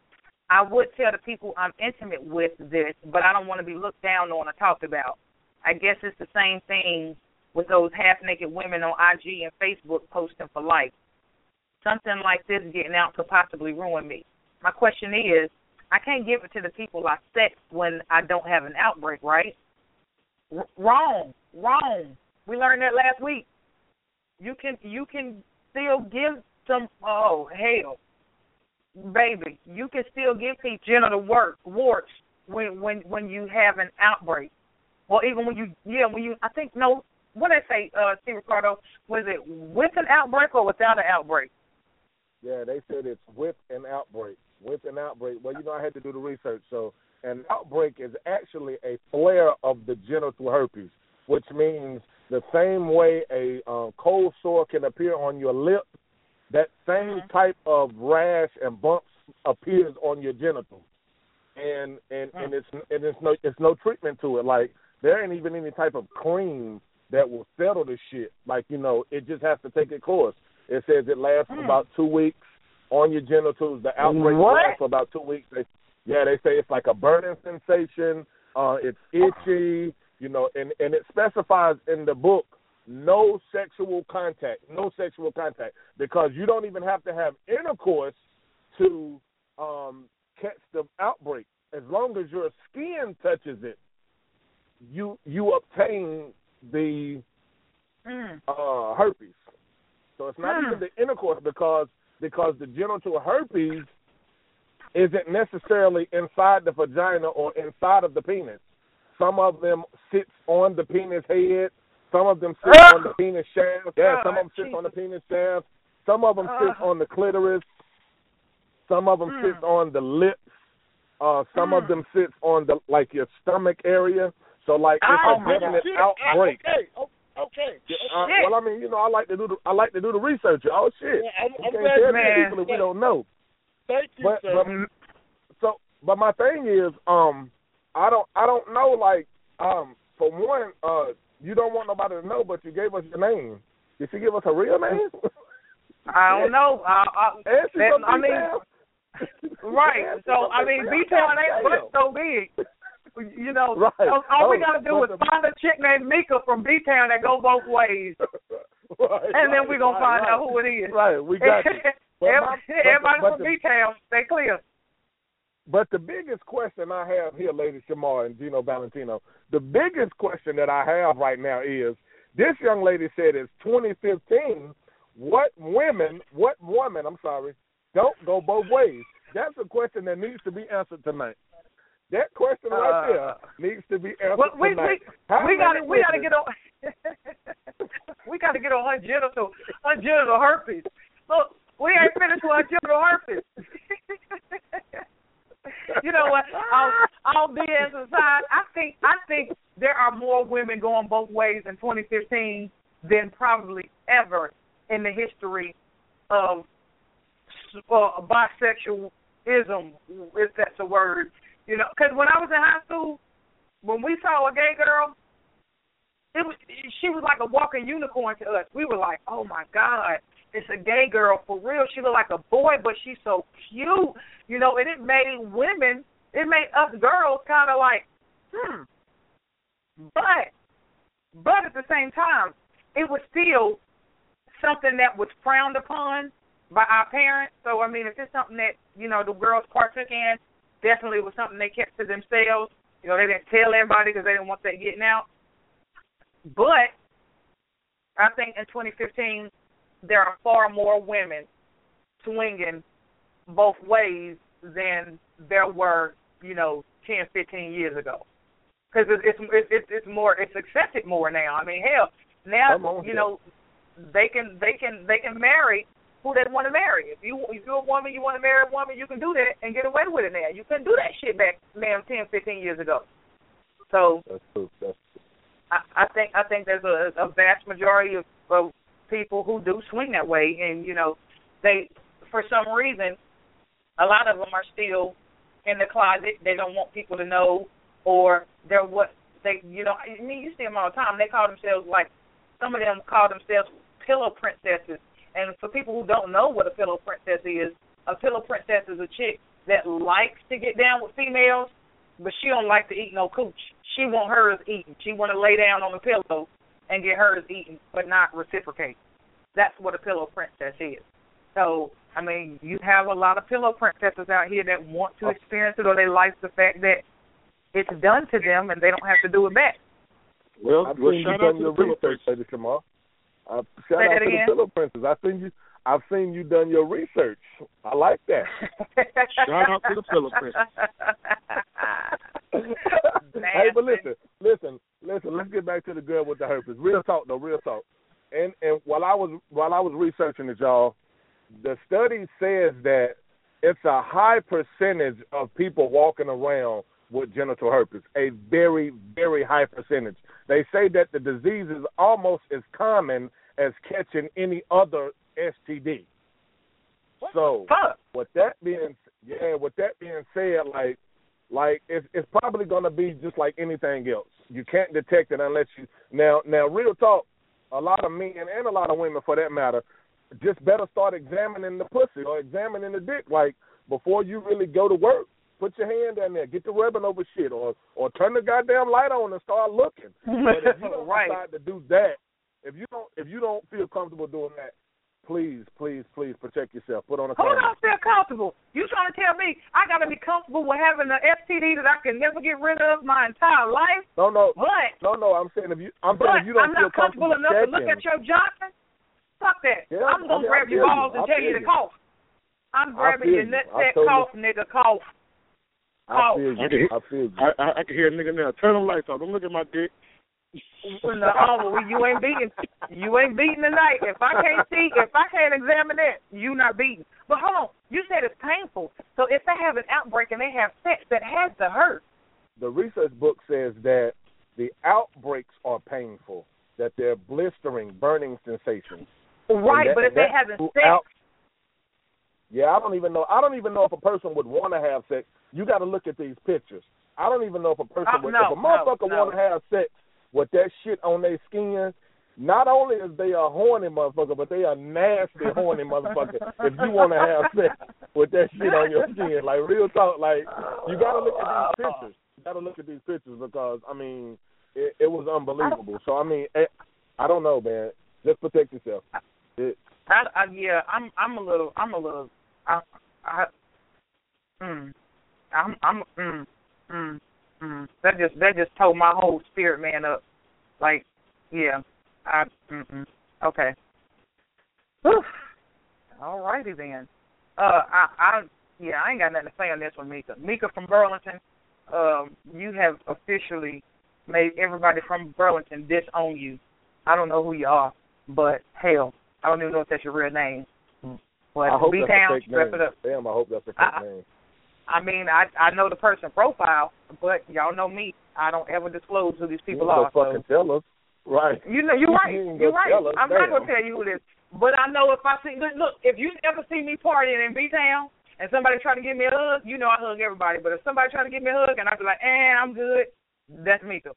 I would tell the people I'm intimate with this, but I don't want to be looked down on or talked about. I guess it's the same thing with those half-naked women on I G and Facebook posting for likes. Something like this getting out could possibly ruin me. My question is, I can't give it to the people I sex when I don't have an outbreak, right? R- wrong, wrong. We learned that last week. You can you can still give some, oh, hell, baby, you can still give people genital work, warts when, when, when you have an outbreak. Or even when you, yeah, when you, I think, no, what did they say, uh, Steve Ricardo, was it with an outbreak or without an outbreak? Yeah, they said it's with an outbreak. With an outbreak. Well, you know, I had to do the research. So an outbreak is actually a flare of the genital herpes, which means the same way a uh, cold sore can appear on your lip, that same type of rash and bumps appears on your genitals, and and, and it's and it's no it's no treatment to it. Like there ain't even any type of cream that will settle the shit. Like you know, it just has to take its course. It says it lasts for about two weeks on your genitals. The outbreak lasts for about two weeks. They, yeah, they say it's like a burning sensation. Uh, it's itchy, you know, and and it specifies in the book. No sexual contact, no sexual contact, because you don't even have to have intercourse to um, catch the outbreak. As long as your skin touches it, you you obtain the Mm. uh, herpes. So it's not Mm. even the intercourse because because the genital herpes isn't necessarily inside the vagina or inside of the penis. Some of them sits on the penis head. Some of them sit Ugh. on the penis shaft. Yeah, God, some of them sit Jesus. on the penis shaft. Some of them sit Ugh. on the clitoris. Some of them Mm. sit on the lips. Uh, some Mm. of them sits on the like your stomach area. So like it's Oh, a my definite Shit. outbreak. Okay. Oh, okay. Uh, Shit. well, I mean, you know, I like to do the I like to do the research. Oh shit, Yeah, I'm, we I'm can't glad tell you these man. people if we don't know. Thank you, But, sir. but so, but my thing is, um, I don't I don't know. Like, um, for one, uh, you don't want nobody to know, but you gave us your name. Did she give us a real name? I don't know. Uh, uh, And she's that, from I mean, B-Town. right. And she's So, from I mean, B-Town. B-Town ain't Damn. but so big. You know, Right. all, all we Oh, got to do but is the- find a chick named Mika from B-Town that go both ways. Right, And then right, we're going to right, find right. out who it is. Right, we got you. But my- Everybody, but- everybody but from the- B-Town, stay clear. But the biggest question I have here, Lady Shamar and Gino Valentino, the biggest question that I have right now is, this young lady said it's twenty fifteen. What women, what woman, I'm sorry, don't go both ways? That's a question that needs to be answered tonight. That question right Uh, there needs to be answered Well, we tonight. we, How we got many to we got to women- get on we got to get on her genital her genital herpes. Look, we ain't finished with her genital herpes. more women going both ways in twenty fifteen than probably ever in the history of uh, bisexualism, if that's a word. You know, because when I was in high school, when we saw a gay girl, it was she was like a walking unicorn to us. We were like, oh, my God, it's a gay girl for real. She looked like a boy, but she's so cute. You know, and it made women, it made us girls kind of like, hmm. But, but at the same time, it was still something that was frowned upon by our parents. So, I mean, if it's something that, you know, the girls partook in, definitely it was something they kept to themselves. You know, they didn't tell everybody because they didn't want that getting out. But I think in twenty fifteen, there are far more women swinging both ways than there were, you know, ten, fifteen years ago. Because it's, it's it's it's more it's accepted more now. I mean, hell, now you know they can they can they can marry who they want to marry. If you if you're a woman, you want to marry a woman, you can do that and get away with it now. You couldn't do that shit back now ten, fifteen years ago. So that's true. That's true. I, I think I think there's a, a vast majority of, of people who do swing that way, and you know, they for some reason, a lot of them are still in the closet. They don't want people to know, or they're what they you know. I mean, you see them all the time. They call themselves like some of them call themselves pillow princesses. And for people who don't know what a pillow princess is, a pillow princess is a chick that likes to get down with females, but she don't like to eat no cooch. She want hers eaten. She want to lay down on the pillow and get hers eaten, but not reciprocate. That's what a pillow princess is. So, I mean, you have a lot of pillow princesses out here that want to experience it, or they like the fact that it's done to them and they don't have to do it back. Well, I've well, seen shout you out to the pillow princess, Lady Shamar. Uh, shout Say out that to again? the pillow princess. I've seen you. I've seen you done your research. I like that. Shout out to the pillow princess. Hey, but listen, listen, listen. Let's get back to the girl with the herpes. Real talk, though. Real talk. And and while I was while I was researching it, y'all, the study says that it's a high percentage of people walking around with genital herpes. A very, very high percentage. They say that the disease is almost as common as catching any other S T D. What so, the fuck? with that being, yeah, with that being said, like, like it's it's probably gonna be just like anything else. You can't detect it unless you now now real talk. A lot of men and a lot of women, for that matter, just better start examining the pussy or examining the dick, like before you really go to work. Put your hand down there, get the rubbing over shit, or or turn the goddamn light on and start looking. But if you don't right. decide to do that, if you don't if you don't feel comfortable doing that, please, please, please protect yourself. Put on a Who condom. don't feel comfortable? You trying to tell me I got to be comfortable with having an S T D that I can never get rid of my entire life? No, no, but no, no. I'm saying if you, I'm but saying if you don't I'm feel not comfortable enough checking, to look at your Johnson. Fuck that. Yeah, I'm gonna I mean, grab I your feel balls you. and I tell you feel to you. cough. I'm grabbing feel your you. nutsack I totally- cough, nigga, cough. I feel you. I can, I feel you. I, I, I can hear a nigga now. Turn the lights off. Don't look at my dick. No, you ain't beating. You ain't beating tonight. If I can't see, if I can't examine that, you not beating. But hold on, you said it's painful. So if they have an outbreak and they have sex, that has to hurt. The research book says that the outbreaks are painful, that they're blistering, burning sensations. Right, that, but if they having sex, out, yeah, I don't even know. I don't even know if a person would want to have sex. You got to look at these pictures. I don't even know if a person Oh, would. no, if a motherfucker no, no. want to have sex with that shit on their skin, not only is they a horny motherfucker, but they a nasty horny motherfucker. If you want to have sex with that shit on your skin, like real talk, like you got to look at these pictures. You got to look at these pictures because I mean, it, it was unbelievable. So I mean, it, I don't know, man. Just protect yourself. It, I, I, yeah, I'm, I'm a little, I'm a little, I, I, mm, I'm, I'm, mm, mm, mm. That just, that just tore my whole spirit man up. Like, yeah, I, mm-mm. Okay. Whew. All righty then. Uh, I, I, yeah, I ain't got nothing to say on this one, Mika. Mika from Burlington, um, you have officially made everybody from Burlington disown you. I don't know who you are, but hell, I don't even know if that's your real name. But I hope B-Town, that's a fake strap name. it up. Damn, I hope that's a fake I, name. I mean, I I know the person profile, but y'all know me. I don't ever disclose who these people you are. Don't fucking so. tell us. Right. You know, you're right. You You're right. us, I'm damn. not going to tell you who it is. But I know if I see, look, if you ever see me partying in B-Town and somebody try to give me a hug, you know I hug everybody. But if somebody try to give me a hug and I be like, eh, I'm good, that's Mika.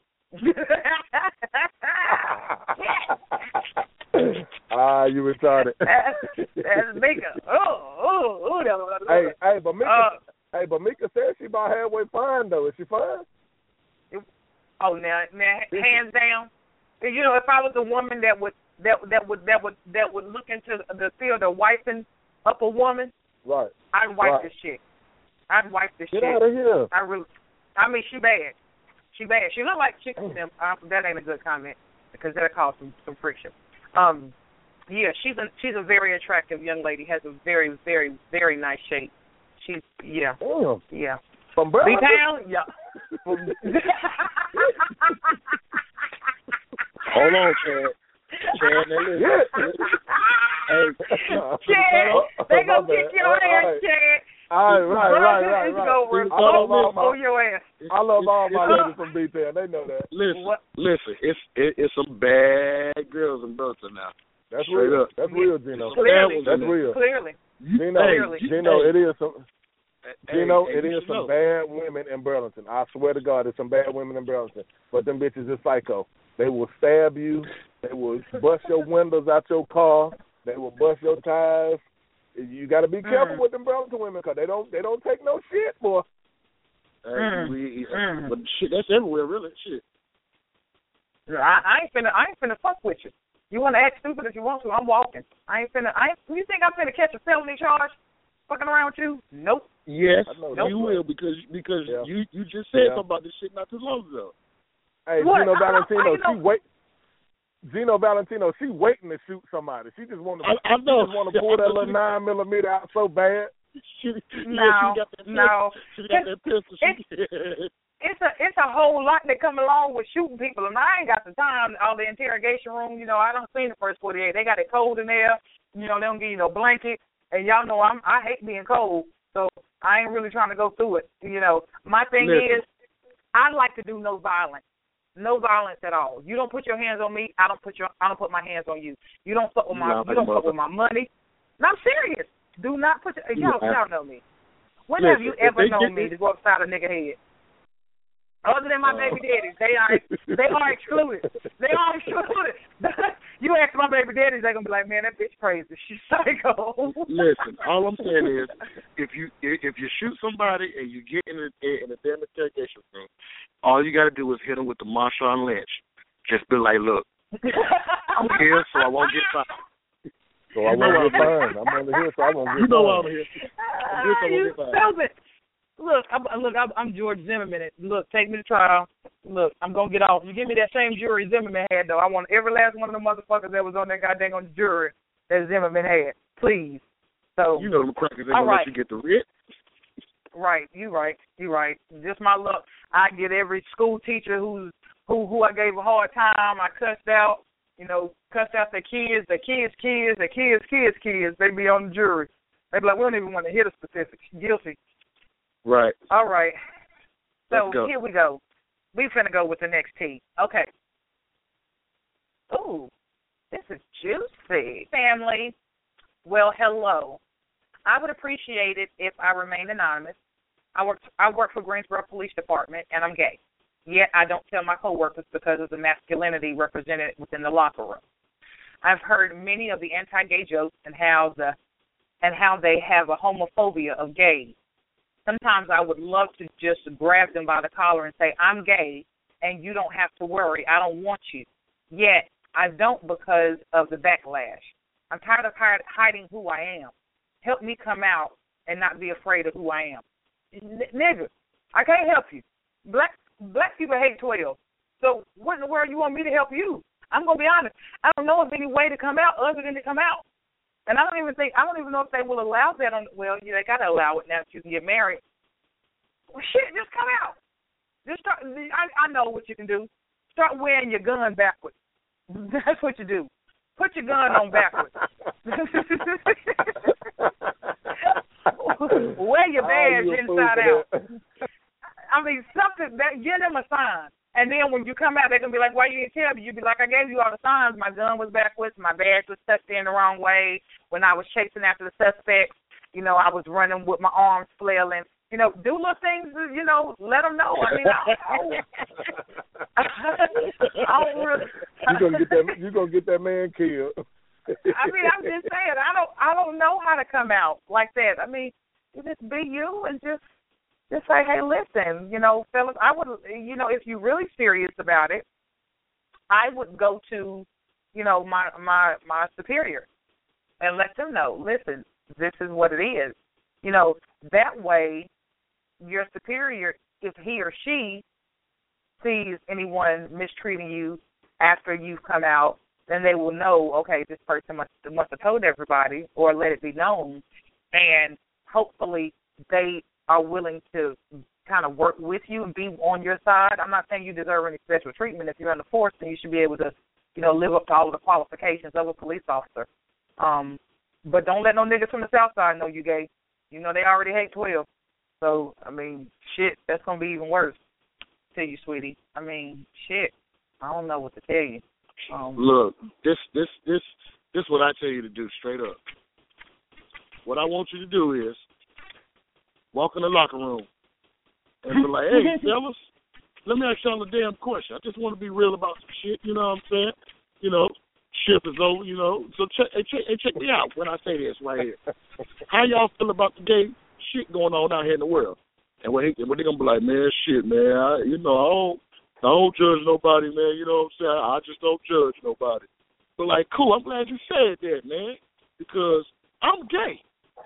Ah, you retarded. That's, that's Mika. Oh, oh, oh, no. Hey, hey, but Mika, uh, hey, but Mika said she about halfway fine though. Is she fine? Oh, now, now, hands down. You know, if I was a woman that would that that would that would that would look into the field of wiping up a woman, right? I'd wipe right. this shit. I'd wipe this Get shit. Get out of here. I really, I mean, she bad. She bad. She look like chicken. Uh, that ain't a good comment because that'll cause some some friction. Um, yeah, she's a she's a very attractive young lady. Has a very very very nice shape. She's yeah Damn. yeah. From Burlington? B-Town? Yeah. Hold on, Chad. Chad, they yeah. Hey, Chad, they gonna kick your ass, Chad. All right, right, right, right, It's right. gonna I love all my, on your ass. I love all my It's- ladies from B-Town. They know that. Listen, What? listen. It's it, it's some bad girls in Burlington now. That's Straight real. up. That's real, Gino. Clearly. That's real. Clearly. Gino, Clearly. Gino, Hey. it is some. Gino, hey, it you is should some know. bad women in Burlington. I swear to God, there's some bad women in Burlington. But them bitches are psycho. They will stab you. They will bust your windows out your car. They will bust your tires. You got to be careful Mm. with them Burlington women because they don't they don't take no shit, boy. Hey, Mm. we, Mm. But shit, that's everywhere, really. Shit. I, I ain't finna. I ain't finna fuck with you. You want to act stupid if you want to. I'm walking. I ain't finna. I ain't, you think I'm finna catch a felony charge? Fucking around with you? Nope. Yes, I know you that's will because because Yeah. you you just said Yeah. something about this shit not too long ago. Hey, What? Gino I- I- Valentino, I she know. wait. Gino Valentino, she waiting to shoot somebody. She just want to. I, I know. She just want to pull that little nine millimeter out so bad. She, No, yeah, she got that no. Pistol. She got that pistol. She, It's a it's a whole lot that come along with shooting people, and I ain't got the time. All the interrogation room, you know, I don't seen the first forty-eight. They got it cold in there. You know, they don't give you no blanket, and y'all know I'm I hate being cold, so I ain't really trying to go through it. You know, my thing Listen. is, I like to do no violence. No violence at all. You don't put your hands on me. I don't put your. I don't put my hands on you. You don't fuck with my. Nah, You don't fuck mother- with my money. No, I'm serious. Do not put your, y'all. Yeah. Y'all know me. When Listen, have you if ever they known get me me- to go upside a nigga head? Other than my Uh. baby daddies, they are they are excluded. They are excluded. You ask my baby daddies, they gonna be like, man, that bitch crazy. She's psycho. Listen, all I'm saying is, if you if you shoot somebody and you get in a in a damn interrogation room, all you got to do is hit them with the Marshawn Lynch. Just be like, look, I'm here, so I won't get fired. So I won't get fined. I'm only here, so I won't get You know fined. I'm here. I'm here, so I you won't get fired. stupid. Look, I'm, look, I'm, I'm George Zimmerman. Look, take me to trial. Look, I'm gonna get off. You give me that same jury Zimmerman had, though. I want every last one of the motherfuckers that was on that goddamn on the jury that Zimmerman had, please. So You know them crackers ain't all gonna right. let you get the writ. Right, you right, you right. Just my luck. I get every school teacher who's who who I gave a hard time. I cussed out, you know, cussed out their kids, their kids' kids, their kids' kids' kids. They be on the jury. They be like, we don't even want to hear the specifics. Guilty. Right. All right. So Let's go. here we go. We finna go with the next T. Okay. Ooh, this is juicy, family. Well, hello. I would appreciate it if I remained anonymous. I work I work for Greensboro Police Department, and I'm gay. Yet I don't tell my coworkers because of the masculinity represented within the locker room. I've heard many of the anti-gay jokes and how the and how they have a homophobia of gays. Sometimes I would love to just grab them by the collar and say, I'm gay, and you don't have to worry. I don't want you. Yet I don't because of the backlash. I'm tired of hiding who I am. Help me come out and not be afraid of who I am. N- nigga, I can't help you. Black black people hate twelve. So what in the world you want me to help you? I'm going to be honest. I don't know of any way to come out other than to come out. And I don't even think, I don't even know if they will allow that on, well, yeah, they got to allow it now that you can get married. Well, shit, just come out. Just start, I, I know what you can do. Start wearing your gun backwards. That's what you do. Put your gun on backwards. Wear your badge Oh, you a fool inside for out. that. I mean, something that give them a sign. And then when you come out, they're gonna be like, "Why you didn't tell me?" You be like, "I gave you all the signs. My gun was backwards. My badge was tucked in the wrong way. When I was chasing after the suspects, you know, I was running with my arms flailing. You know, do little things. You know, let them know. I mean, I, I, I don't really. You gonna get that? You gonna get that man killed? I mean, I'm just saying. I don't. I don't know how to come out like that. I mean, you just be you and just. Just say, hey, listen, you know, fellas, I would, you know, if you're really serious about it, I would go to, you know, my my my superior and let them know, listen, this is what it is. You know, that way your superior, if he or she sees anyone mistreating you after you've come out, then they will know, okay, this person must, must have told everybody or let it be known, and hopefully they are willing to kind of work with you and be on your side. I'm not saying you deserve any special treatment. If you're in the force, then you should be able to, you know, live up to all of the qualifications of a police officer. Um, but don't let no niggas from the South Side know you gay. You know, they already hate twelve. So, I mean, shit, that's going to be even worse. Tell you, sweetie. I mean, shit, I don't know what to tell you. Um, Look, this, this, this, this is what I tell you to do straight up. What I want you to do is walk in the locker room and be like, hey, fellas, let me ask y'all a damn question. I just want to be real about some shit, you know what I'm saying? You know, shift is over, you know. So check, hey, check, hey, check me out when I say this right here. How y'all feel about the gay shit going on out here in the world? And when, he, when they going to be like, man, shit, man, I, you know, I don't, I don't judge nobody, man, you know what I'm saying? I just don't judge nobody. But, like, cool, I'm glad you said that, man, because I'm gay.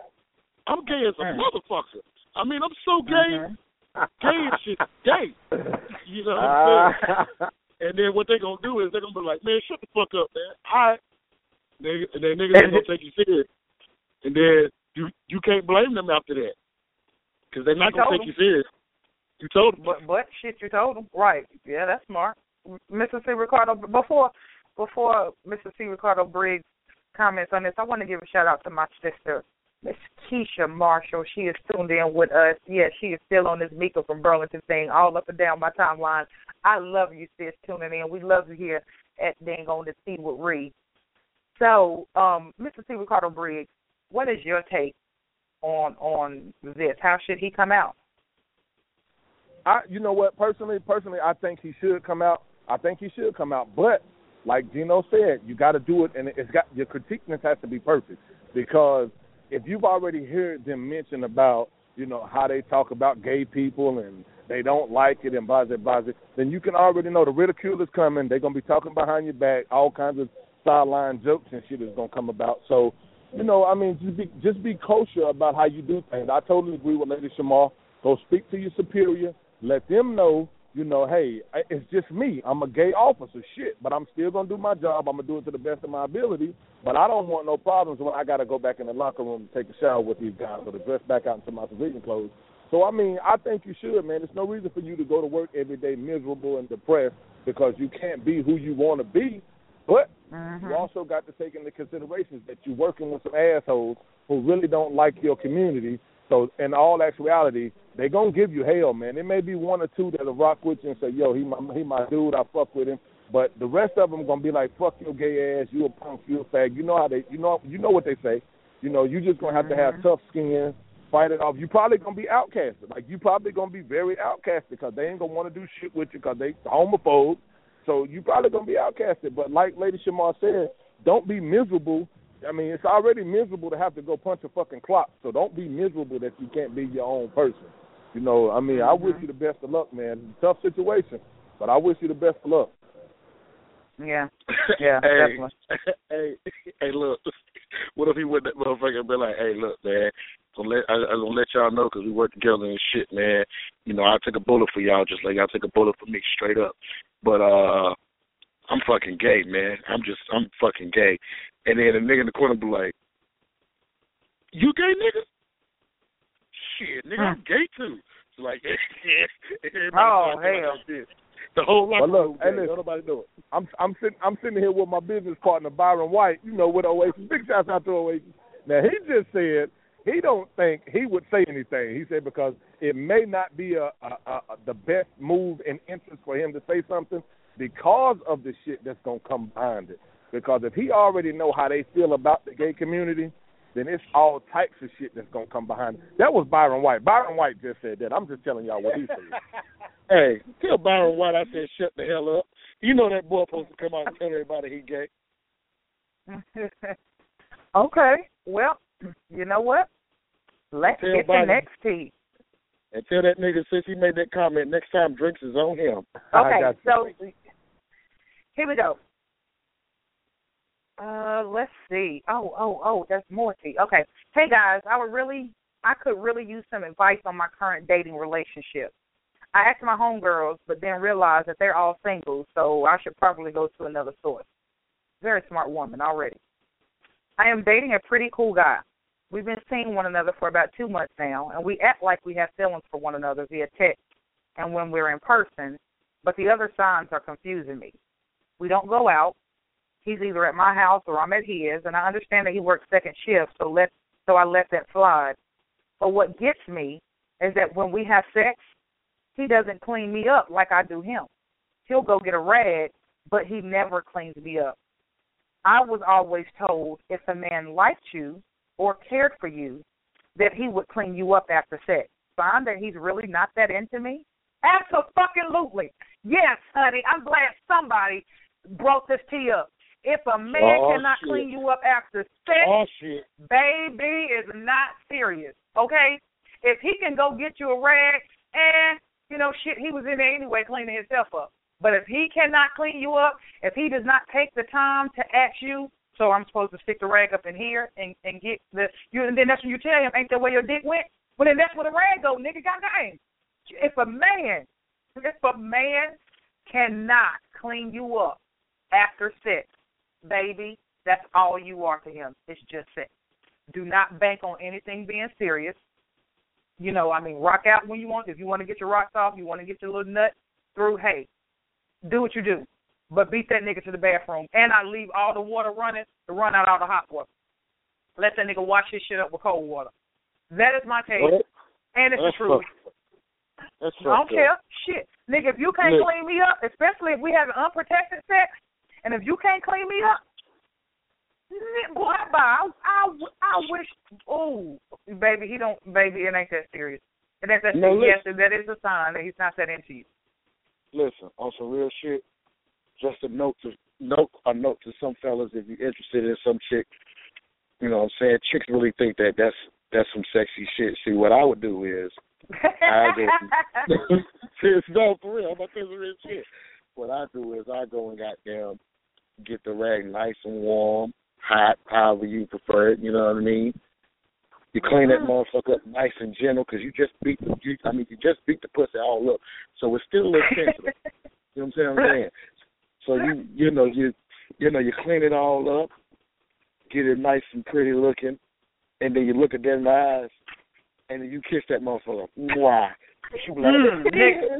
I'm gay as a motherfucker. I mean, I'm so gay. Mm-hmm. Gay is shit gay. You know what I'm saying? And then what they going to do is they're going to be like, man, shut the fuck up, man. All right. And then, and then niggas ain't going to take you serious. And then you you can't blame them after that because they're not going to take them. you serious. You told them. But, but shit, you told them. Right. Yeah, that's smart. Mister C. Ricardo, before, before Mister C. Ricardo Briggs comments on this, I want to give a shout-out to my sister, Miss Keisha Marshall. She is tuned in with us. Yes, she is still on this Mika from Burlington thing all up and down my timeline. I love you, sis, tuning in. We love you here at Dang on the Tea with Ree. So, um, Mister C. Ricardo Briggs, what is your take on on this? How should he come out? I, you know what? Personally, personally, I think he should come out. I think he should come out. But like Gino said, you got to do it, and it's got your critiqueness has to be perfect because if you've already heard them mention about, you know, how they talk about gay people and they don't like it and blah, blah, blah, then you can already know the ridicule is coming. They're going to be talking behind your back. All kinds of sideline jokes and shit is going to come about. So, you know, I mean, just be, just be kosher about how you do things. I totally agree with Lady Shamar. Go speak to your superior. Let them know, you know, hey, it's just me. I'm a gay officer, shit, but I'm still going to do my job. I'm going to do it to the best of my ability, but I don't want no problems when I got to go back in the locker room to take a shower with these guys or to dress back out into my civilian clothes. So, I mean, I think you should, man. There's no reason for you to go to work every day miserable and depressed because you can't be who you want to be, but mm-hmm. you also got to take into consideration that you're working with some assholes who really don't like your community. So, in all actuality, they're going to give you hell, man. There may be one or two that'll rock with you and say, yo, he my, he my dude, I fuck with him. But the rest of them going to be like, fuck your gay ass, you a punk, you a fag. You know how they, you know, you know what they say. You know, you just going to have to have tough skin, fight it off. You probably going to be outcasted. Like, you probably going to be very outcasted because they ain't going to want to do shit with you because they homophobes. So you probably going to be outcasted. But like Lady Shamar said, don't be miserable. I mean, it's already miserable to have to go punch a fucking clock. So don't be miserable that you can't be your own person. You know, I mean, mm-hmm. I wish you the best of luck, man. Tough situation, but I wish you the best of luck. Yeah, yeah, hey, definitely. Hey, hey, look, what if he went that motherfucker and be like, hey, look, man, gonna let, I, I'm going to let y'all know because we work together and shit, man. You know, I'll take a bullet for y'all just like y'all take a bullet for me straight up. But uh, I'm fucking gay, man. I'm just, I'm fucking gay. And then the nigga in the corner be like, you gay, nigga? Shit, nigga, I'm gay, too. It's like, yeah. Oh, hell. Like the whole lot. Well, look, hey, listen, nobody do it. I'm, I'm, sitting, I'm sitting here with my business partner, Byron White, you know, with Oasis. Big shout out to Oasis. Now, he just said he don't think he would say anything. He said because it may not be a, a, a, a the best move and interest for him to say something because of the shit that's gonna come behind it. Because if he already know how they feel about the gay community, then it's all types of shit that's gonna come behind it. That was Byron White. Byron White just said that. I'm just telling y'all what he said. Hey, tell Byron White I said shut the hell up. You know that boy supposed to come out and tell everybody he gay. Okay. Well, you know what? Let's Tell get Biden, the next tea. And tell that nigga since he made that comment, next time drinks is on him. Okay, so here we go. Uh, let's see. Oh, oh, oh, there's more tea. Okay. Hey guys, I would really, I could really use some advice on my current dating relationship. I asked my homegirls, but then realized that they're all single, so I should probably go to another source. Very smart woman already. I am dating a pretty cool guy. We've been seeing one another for about two months now, and we act like we have feelings for one another via text and when we're in person, but the other signs are confusing me. We don't go out. He's either at my house or I'm at his, and I understand that he works second shift, so let so I let that slide. But what gets me is that when we have sex, he doesn't clean me up like I do him. He'll go get a rag, but he never cleans me up. I was always told if a man liked you or cared for you, that he would clean you up after sex. Find that he's really not that into me? Absolutely. Yes, honey, I'm glad somebody brought this tea up. If a man oh, cannot shit. clean you up after sex, oh, shit. baby is not serious, okay? If he can go get you a rag, and, you know, shit, he was in there anyway cleaning himself up. But if he cannot clean you up, if he does not take the time to ask you, so I'm supposed to stick the rag up in here and, and get the, you, and then that's when you tell him, ain't that where your dick went? Well, then that's where the rag go, nigga, goddamn. If a man, if a man cannot clean you up after sex, baby, that's all you are to him. It's just sex. Do not bank on anything being serious. You know, I mean, rock out when you want. If you want to get your rocks off, you want to get your little nut through, hey, do what you do. But beat that nigga to the bathroom. And I leave all the water running to run out all the hot water. Let that nigga wash his shit up with cold water. That is my take. What? And it's That's the truth. That's I don't care. Shit. Nigga, if you can't Look. clean me up, especially if we have unprotected sex, and if you can't clean me up, boy, bye. I, I, I wish, oh, baby, he don't, baby, it ain't that serious. It ain't that No, serious. Yes, that is a sign that he's not that into you. Listen, on some real shit, just a note to note a note to some fellas if you're interested in some chick, you know what I'm saying? Chicks really think that that's that's some sexy shit. See, what I would do is I go no, for real, I'm about to say some real shit. What I do is I go and goddamn get the rag nice and warm, hot, however you prefer it, you know what I mean? You clean that motherfucker up nice and gentle because you just beat the, you, I mean, you just beat the pussy all up. So it's still a little sensitive. You know what I'm saying? So you, you know, you, you know, you clean it all up, get it nice and pretty looking, and then you look at that in the eyes, and then you kiss that motherfucker. Why? She be like, Mm, this is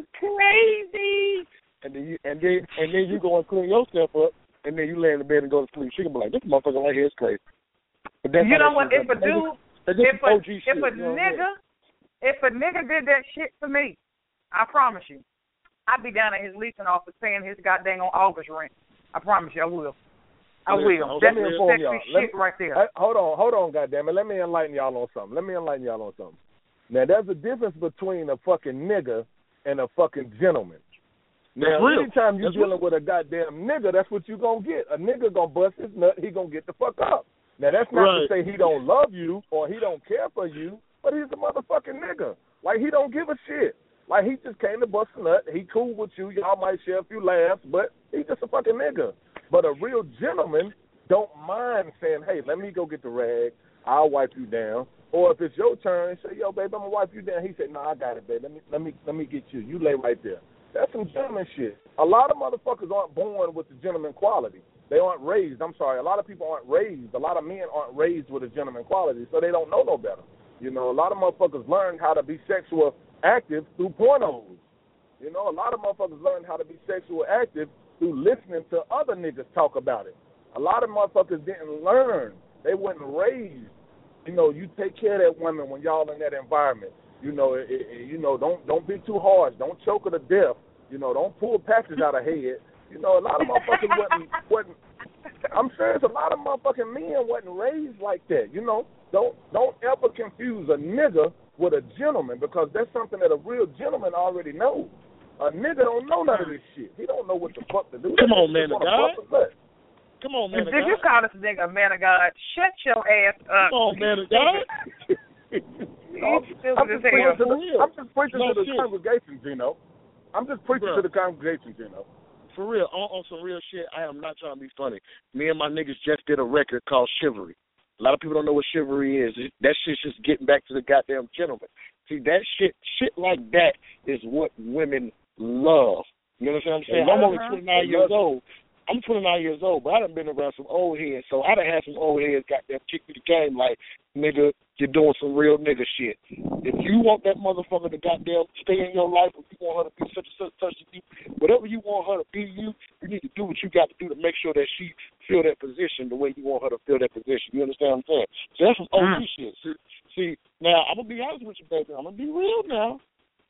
crazy. And then you, and then, and then you go and clean yourself up, and then you lay in the bed and go to sleep. She can be like, this motherfucker right here is crazy. But that's you know how what? that If a shit is. dude, That's if just a, O G if shit, a you know what I mean? nigga, if a nigga did that shit for me, I promise you, I'd be down at his leasing office paying his goddamn on August rent. I promise you, I will. I Listen, will. let That's me some inform sexy y'all. shit Let- right there. Hey, hold on, hold on, goddammit. Let me enlighten y'all on something. Let me enlighten y'all on something. Now, there's a difference between a fucking nigga and a fucking gentleman. Now, real. anytime you're That's dealing with a goddamn nigga, that's what you gonna get. A nigga gonna bust his nut, he gonna get the fuck up. Now, that's not Right. to say he don't love you or he don't care for you, but he's a motherfucking nigga. Like, he don't give a shit. Like, he just came to bust a nut. He cool with you. Y'all might share a few laughs, but he's just a fucking nigga. But a real gentleman don't mind saying, hey, let me go get the rag. I'll wipe you down. Or if it's your turn, say, yo, babe, I'm going to wipe you down. He said, no, I got it, babe. Let me, let me, let me get you. You lay right there. That's some gentleman shit. A lot of motherfuckers aren't born with the gentleman quality. They aren't raised. I'm sorry. A lot of people aren't raised. A lot of men aren't raised with a gentleman quality, so they don't know no better. You know, a lot of motherfuckers learn how to be sexual active through pornos. You know, a lot of motherfuckers learn how to be sexual active through listening to other niggas talk about it. A lot of motherfuckers didn't learn. They weren't raised You know, you take care of that woman when y'all in that environment. You know, it, it, you know, don't don't be too harsh. Don't choke her to death. You know, don't pull patches out of her head. You know, a lot of motherfuckers wasn't wasn't. I'm serious. A lot of motherfucking men wasn't raised like that. You know, don't don't ever confuse a nigga with a gentleman, because that's something that a real gentleman already knows. A nigga don't know none of this shit. He don't know what the fuck to do. Come on, man of God. Come on, man of Did God. you call this nigga a man of God? Shut your ass up. Come on, man of God. I'm, I'm, just preaching to the, I'm just preaching no, to the shit. congregation, Gino. I'm just preaching Bro. to the congregation, Gino. For real, on, on some real shit, I am not trying to be funny. Me and my niggas just did a record called Chivalry. A lot of people don't know what chivalry is. That shit's just getting back to the goddamn gentleman. See, that shit, shit like that is what women love. You understand what I'm saying? I'm only twenty-nine years old. I'm twenty-nine years old, but I done been around some old heads, so I done had some old heads goddamn kick me the game like, nigga, you're doing some real nigga shit. If you want that motherfucker to goddamn stay in your life, if you want her to be such and such, such and you, whatever you want her to be you, you need to do what you got to do to make sure that she feel that position the way you want her to feel that position. You understand what I'm saying? So that's some O G mm. shit. See, see, now, I'm going to be honest with you, baby. I'm going to be real now.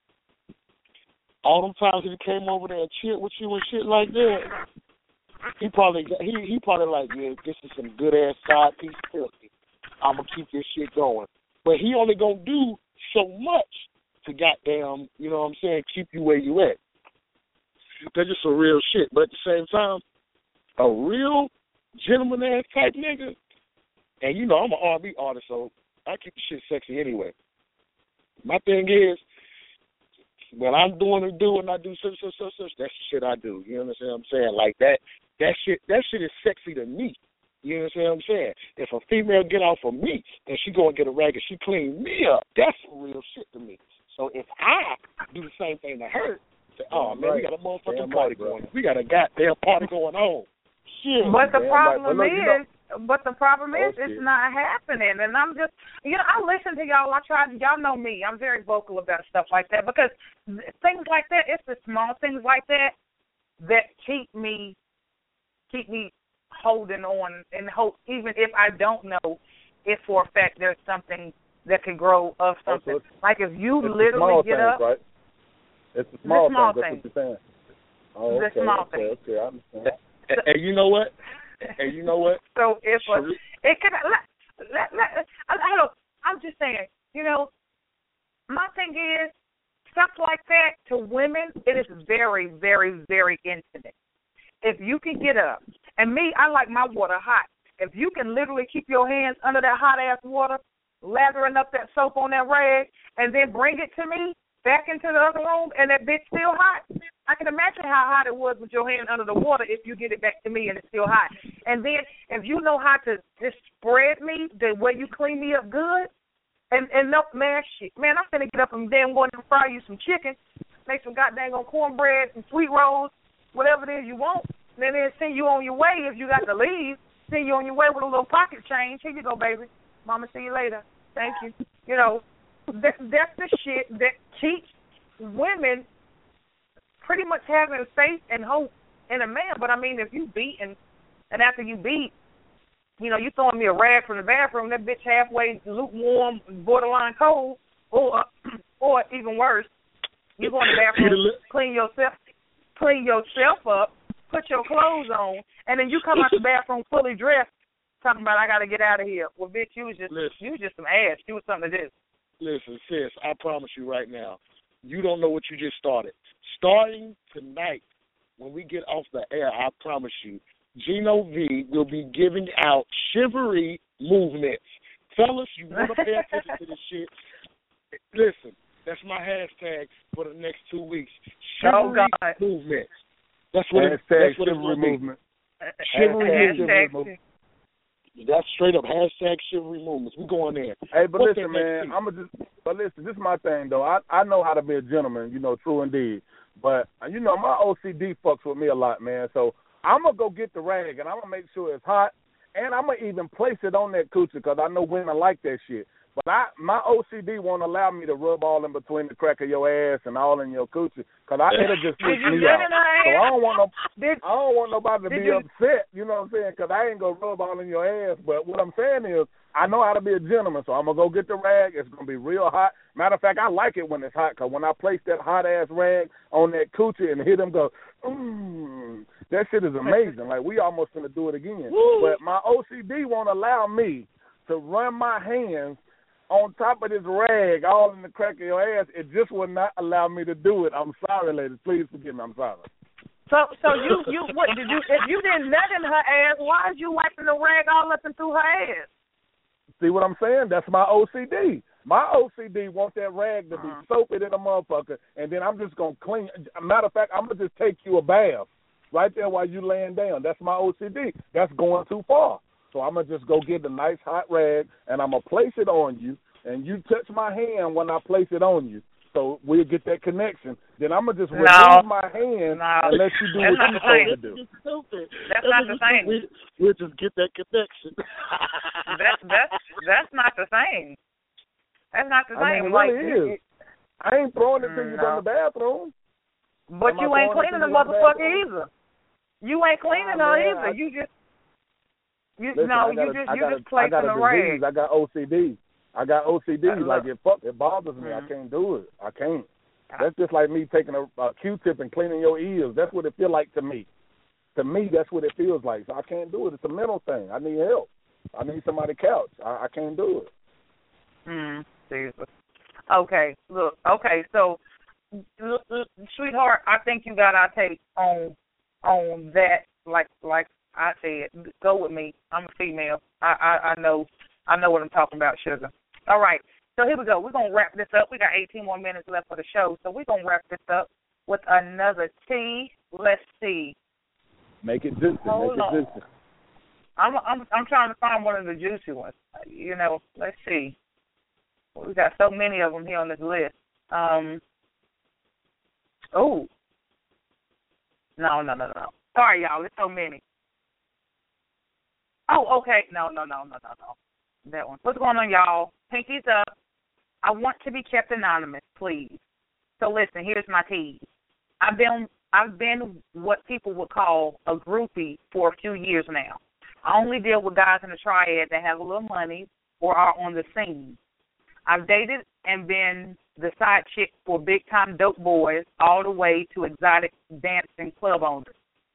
All them times he came over there and chilled with you and shit like that, He probably he he probably like, yeah, this is some good ass side piece filthy. I'm gonna keep this shit going. But he only gonna do so much to goddamn, you know what I'm saying, keep you where you at. That's just some real shit. But at the same time, a real gentleman ass type nigga, and you know I'm an R and B artist, so I keep the shit sexy anyway. My thing is, when I'm doing and doing, I do such, such, such, such, that's the shit I do. You understand what I'm saying? Like that, that shit, that shit is sexy to me. You understand what I'm saying? If a female get off of me and she go and get a rag and she clean me up, that's some real shit to me. So if I do the same thing to her, say, oh man, right. we got a motherfucking Damn party right, going on. We got a goddamn party going on. Shit. But the Damn problem right. is, you know, but the problem is, oh, it's not happening. And I'm just, you know, I listen to y'all. I try. Y'all know me. I'm very vocal about stuff like that because things like that. It's the small things like that that keep me, keep me holding on and hope. Even if I don't know if for a fact there's something that can grow of something. Oh, so like if you literally get things, up. Right? It's the small, the small things. things. That's what you're saying. Oh, the okay, small okay, things. Okay, I understand. And, and you know what? And you know what? So if a, it can let, let, let, I, I don't. I'm just saying. You know, my thing is stuff like that to women. It is very, very, very intimate. If you can get up, and me, I like my water hot. If you can literally keep your hands under that hot ass water, lathering up that soap on that rag, and then bring it to me back into the other room, and that bitch still hot. I can imagine how hot it was with your hand under the water if you get it back to me and it's still hot. And then if you know how to just spread me the way you clean me up good, and, and no, man, shit, man, I'm finna get up and then go and fry you some chicken, make some goddamn cornbread, some sweet rolls, whatever it is you want, and then send you on your way if you got to leave, send you on your way with a little pocket change. Here you go, baby. Mama, see you later. Thank you. You know, that, that's the shit that keeps women pretty much having faith and hope in a man. But, I mean, if you beat and, and after you beat, you know, you throwing me a rag from the bathroom, that bitch halfway lukewarm, borderline cold, or or even worse, you go in the bathroom, clean yourself, clean yourself up, put your clothes on, and then you come out the bathroom fully dressed, talking about I got to get out of here. Well, bitch, you was just Listen. you was just some ass. You was something to do. Listen, sis, I promise you right now, you don't know what you just started. Starting tonight, when we get off the air, I promise you, Gino V will be giving out chivalry movements. Fellas, you want to pay attention to this shit? Listen, that's my hashtag for the next two weeks. Chivalry oh, God. movements. That's what hashtag it, that's what chivalry it's movement. Chivalry hashtag movement. That's straight up hashtag chivalry movements. We going there. Hey, but What's listen, man, I'm just. But listen, this is my thing though. I I know how to be a gentleman, you know, true indeed. But you know, my O C D fucks with me a lot, man. So I'm gonna go get the rag and I'm gonna make sure it's hot, and I'm gonna even place it on that coochie because I know women like that shit. But I, my O C D won't allow me to rub all in between the crack of your ass and all in your coochie, cause I it'll just freak me out. So I don't want no, did, I don't want nobody to be you, upset. You know what I'm saying? Cause I ain't gonna rub all in your ass. But what I'm saying is, I know how to be a gentleman, so I'm gonna go get the rag. It's gonna be real hot. Matter of fact, I like it when it's hot, cause when I place that hot ass rag on that coochie and hit them, go, mmm, that shit is amazing. Like we almost gonna do it again. Woo. But my O C D won't allow me to run my hands on top of this rag, all in the crack of your ass. It just would not allow me to do it. I'm sorry, ladies. Please forgive me. I'm sorry. So, so you, you, what did you? If you didn't nut in her ass, why is you wiping the rag all up and through her ass? See what I'm saying? That's my O C D. My O C D wants that rag to be uh-huh. soapy to the motherfucker, and then I'm just gonna clean. Matter of fact, I'm gonna just take you a bath right there while you laying down. That's my O C D. That's going too far. So I'm going to just go get a nice hot rag, and I'm going to place it on you, and you touch my hand when I place it on you. So we'll get that connection. Then I'm going to just no. remove my hand no. and let you do That's what you're supposed to do. Stupid. That's that not the same. We, we'll just get that connection. that's, that's, that's not the same. That's not the same. I mean, it like, really is. I ain't throwing it to you no. from the bathroom. But Am you ain't cleaning the motherfucker either. You ain't cleaning her yeah, either. I, you just... You, Listen, no, a, you just you got just a, placing I got a the rag. I got O C D. I got O C D. Uh, like it fuck, it bothers me. Mm-hmm. I can't do it. I can't. That's just like me taking a, a Q-tip and cleaning your ears. That's what it feel like to me. To me, that's what it feels like. So I can't do it. It's a mental thing. I need help. I need somebody couch. I, I can't do it. Hmm. Jesus. Okay. Look. Okay. So, look, look, sweetheart, I think you got our take on on that. Like like. I said, go with me. I'm a female. I, I, I know I know what I'm talking about, sugar. All right. So here we go. We're going to wrap this up. We got eighteen more minutes left for the show, so we're going to wrap this up with another tea. Let's see. Make it juicy. Hold Make on. it juicy. I'm, I'm, I'm trying to find one of the juicy ones. You know, let's see. We got so many of them here on this list. Um. Oh. No, no, no, no. Sorry, y'all. There's so many. Oh, okay. No, no, no, no, no, no. That one. What's going on, y'all? Pinkies up. I want to be kept anonymous, please. So listen, here's my tease. I've been I've been what people would call a groupie for a few years now. I only deal with guys in the triad that have a little money or are on the scene. I've dated and been the side chick for big-time dope boys all the way to exotic dancing club owners.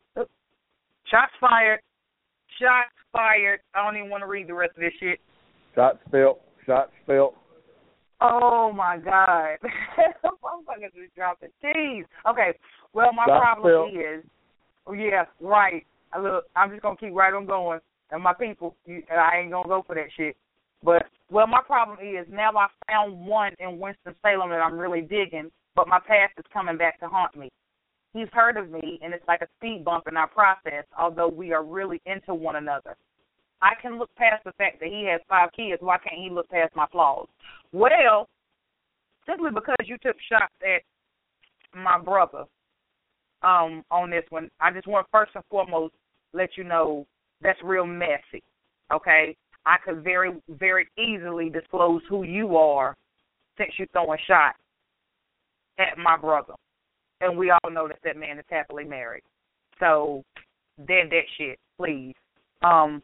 Shots fired. Shots fired. I don't even want to read the rest of this shit. Shots felt. Shots felt. Oh, my God. Motherfuckers just dropping. Jeez. Okay. Well, my Shots problem felt. is, yeah, right. Look, I'm just going to keep right on going. And my people, you, I ain't going to go for that shit. But, well, my problem is now I found one in Winston-Salem that I'm really digging, but my past is coming back to haunt me. He's heard of me, and it's like a speed bump in our process, although we are really into one another. I can look past the fact that he has five kids. Why can't he look past my flaws? Well, simply because you took shots at my brother um, on this one, I just want to first and foremost let you know that's real messy, okay? I could very, very easily disclose who you are since you're throwing shots at my brother. And we all know that that man is happily married. So, dead that shit, please. Um,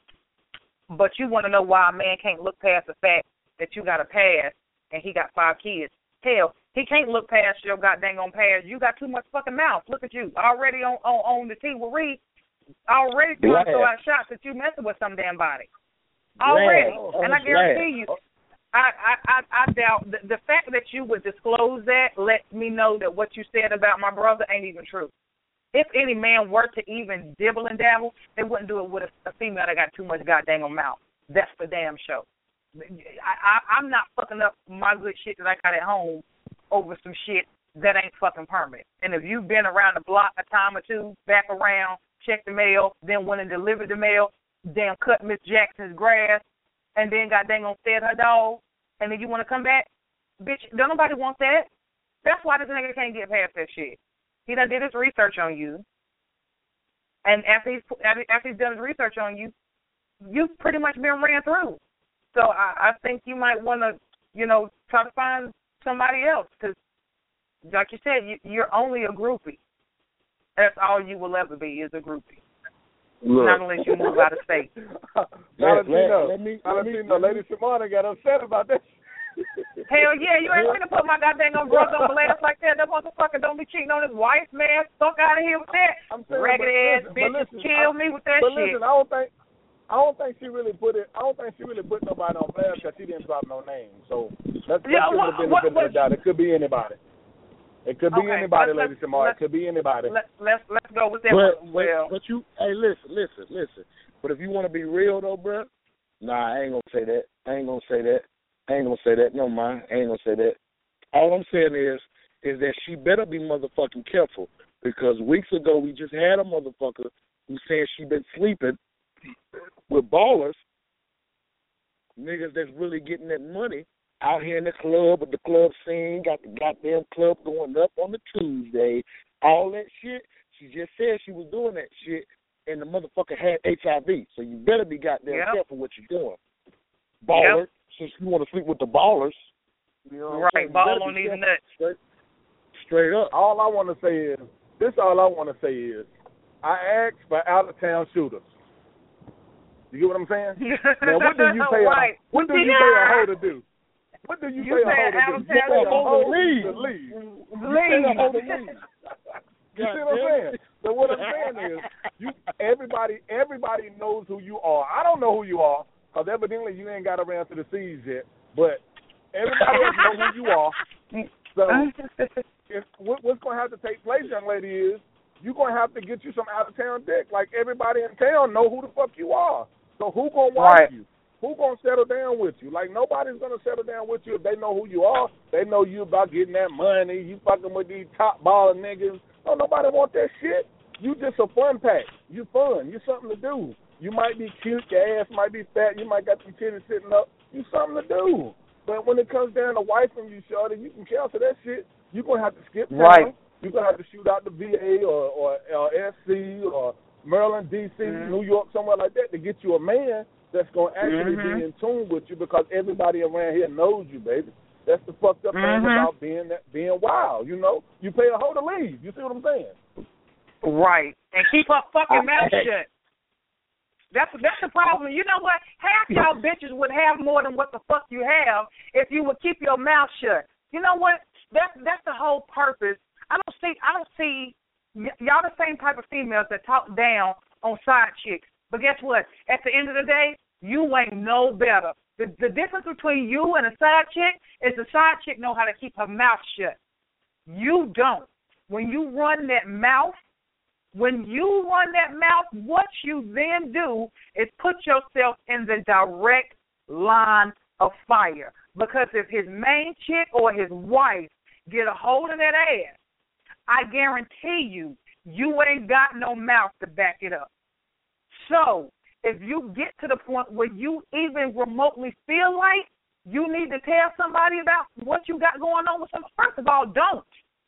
but you want to know why a man can't look past the fact that you got a past and he got five kids. Hell, he can't look past your goddamn on past. You got too much fucking mouth. Look at you. Already on, on, on the T with Reed. Already trying to throw out shots that you messing with some damn body. Already. Glad. And I guarantee you, I, I, I, I doubt the, the fact that you would disclose that lets me know that what you said about my brother ain't even true. If any man were to even dibble and dabble, they wouldn't do it with a, a female that got too much goddamn mouth. That's for damn sure. I, I, I'm not fucking up my good shit that I got at home over some shit that ain't fucking permanent. And if you've been around the block a time or two, back around, check the mail, then went and delivered the mail, damn cut Miss Jackson's grass, and then got dang on fed her dog, and then you want to come back? Bitch, don't nobody want that. That's why this nigga can't get past that shit. He done did his research on you, and after he's, after he's done his research on you, you've pretty much been ran through. So I, I think you might want to, you know, try to find somebody else because, like you said, you, you're only a groupie. That's all you will ever be is a groupie. Look. Not unless you move out of state. Valentino, let, let me, Valentino, Lady Shimona got upset about that. Hell yeah, you ain't gonna put my goddamn brother on blast like that. That motherfucker don't be cheating on his wife, man. Fuck out of here with that. I'm saying, ragged ass listen, bitches listen, kill I, me with that but shit. listen, I don't think, I don't think she really put it. I don't think she really put nobody on blast because she didn't drop no name. So let's, let's Yeah, give what- it a what- benefit of the doubt. It could be anybody. It could be Okay, anybody, let's- Lady Shimona. let's- It could be anybody. Let, let's let's go with that But, one. Well, but you, hey, listen, listen, listen. But if you want to be real though, bro, nah, I ain't gonna say that. I ain't gonna say that. I ain't gonna say that. No, mind. I ain't gonna say that. All I'm saying is, is that she better be motherfucking careful because weeks ago we just had a motherfucker who said she been sleeping with ballers, niggas that's really getting that money out here in the club with the club scene, got the goddamn club going up on the Tuesday, all that shit. She just said she was doing that shit, and the motherfucker had H I V. So you better be goddamn Yep. careful what you're doing. Baller, Yep. since you want to sleep with the ballers. You know what I'm right, saying? You ball better on be these careful. nuts. Straight, straight up. All I want to say is, this all I want to say is, I asked for out-of-town shooters. You get what I'm saying? Now, what do you pay right. a, what do you Yeah. pay a hoe to do? What do you, You pay a hoe to do? out-of-town You pay a shooters. hoe to Leave. leave. To leave. Leave. You pay a hoe to leave. You see what I'm saying? So what I'm saying is, you everybody everybody knows who you are. I don't know who you are because evidently you ain't got around to the C's yet. But everybody else knows who you are. So if, what, what's going to have to take place, young lady, is you're going to have to get you some out of town dick. Like everybody in town know who the fuck you are. So who gonna wife Right. you? Who gonna settle down with you? Like nobody's gonna settle down with you if they know who you are. They know you about getting that money. You fucking with these top baller niggas. No, nobody want that shit. You just a fun pack. You fun. You something to do. You might be cute. Your ass might be fat. You might got some titties sitting up. You something to do. But when it comes down to wifing you, shorty, you can cancel that shit. You're gonna have to skip town. Right. You're gonna have to shoot out the V A or or, or S C or Maryland, D C, Mhm. New York, somewhere like that to get you a man that's going to actually Mhm. be in tune with you because everybody around here knows you, baby. That's the fucked up thing Mhm. about being that, being wild, you know? You pay a hoe to leave. You see what I'm saying? Right. And keep her fucking mouth I- shut. That's that's the problem. You know what? Half y'all bitches would have more than what the fuck you have if you would keep your mouth shut. You know what? That's that's the whole purpose. I don't see I don't see y- y'all the same type of females that talk down on side chicks. But guess what? At the end of the day, you ain't no better. The the difference between you and a side chick is the side chick know how to keep her mouth shut. You don't. When you run that mouth, when you run that mouth, what you then do is put yourself in the direct line of fire. Because if his main chick or his wife get a hold of that ass, I guarantee you, you ain't got no mouth to back it up. So if you get to the point where you even remotely feel like you need to tell somebody about what you got going on with them, first of all, don't.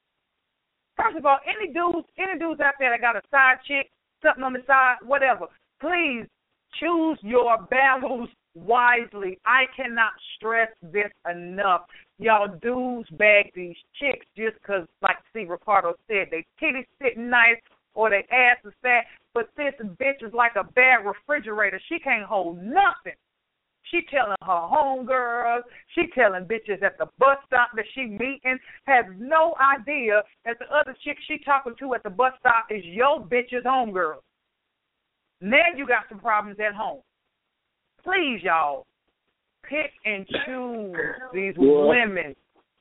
First of all, any dudes, any dudes out there that got a side chick, something on the side, whatever, please choose your battles wisely. I cannot stress this enough. Y'all dudes bag these chicks just because, like C. Ricardo said, they titties sitting nice or they ass is fat, but this bitch is like a bad refrigerator. She can't hold nothing. She telling her homegirls, she telling bitches at the bus stop that she meeting, has no idea that the other chick she talking to at the bus stop is your bitch's homegirl. Now you got some problems at home. Please, y'all, pick and choose these women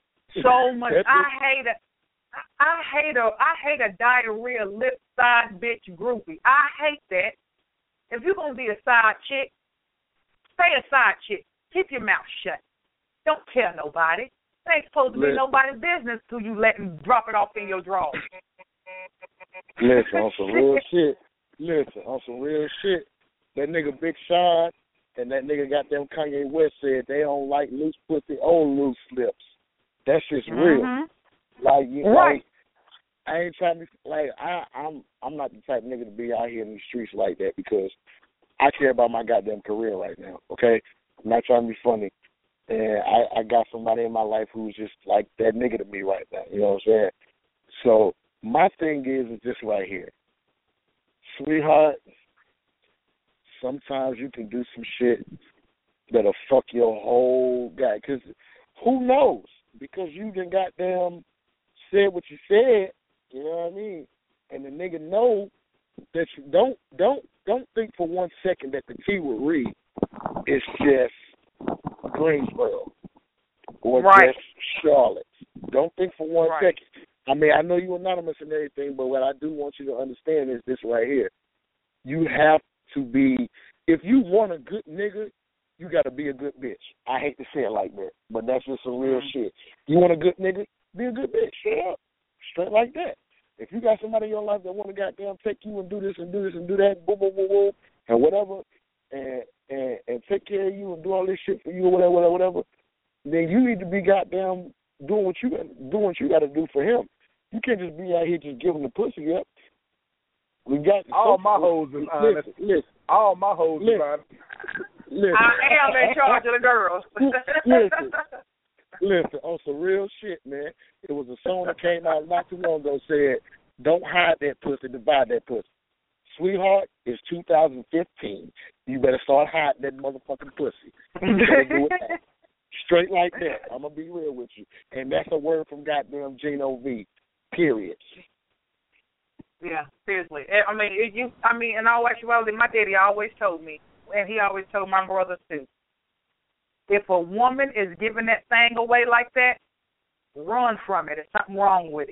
so much. I hate it. I hate a I hate a diarrhea lip side bitch groupie. I hate that. If you're gonna be a side chick, stay a side chick. Keep your mouth shut. Don't tell nobody. It ain't supposed to be Listen. nobody's business till you let them drop it off in your drawers. Listen, on some real shit. Listen, on some real shit. That nigga Big Sean and that nigga goddamn Kanye West said they don't like loose pussy or loose lips. That shit's real. Mm-hmm. Like you know, Right. I ain't trying to like I I'm I'm not the type of nigga to be out here in the streets like that because I care about my goddamn career right now. Okay, I'm not trying to be funny. And I, I got somebody in my life who's just like that nigga to me right now. You know what I'm saying? So my thing is, is this right here. Sweetheart, sometimes you can do some shit that'll fuck your whole guy. Because who knows? Because you done goddamn said what you said, you know what I mean? And the nigga know that you don't, don't, don't think for one second that the T with Reed is just Greensboro or right. just Charlotte. Don't think for one right. second. I mean, I know you're anonymous and everything, but what I do want you to understand is this right here. You have to be, if you want a good nigga, you got to be a good bitch. I hate to say it like that, but that's just some real mm-hmm. shit. You want a good nigga, be a good bitch. Straight up. Straight like that. If you got somebody in your life that want to goddamn take you and do this and do this and do that, boom, boom, boom, boom, and whatever, and, and and take care of you and do all this shit for you or whatever, whatever, whatever, then you need to be goddamn doing what you doing what you got to do for him. You can't just be out here just giving the pussy up. We got all my hoes is honest. Listen, listen, all my hoes listen, is honest. Listen. I am in charge of the girls. listen, listen, on some real shit, man. It was a song that came out not too long ago said, "Don't hide that pussy, divide that pussy." Sweetheart, it's two thousand fifteen. You better start hiding that motherfucking pussy. You better do it now. Straight like that. I'm gonna be real with you, and that's a word from goddamn Gino V. Period. Yeah, seriously. I mean, it, you. I mean, in all actuality, my daddy always told me, and he always told my brothers too. If a woman is giving that thing away like that, run from it. There's something wrong with it.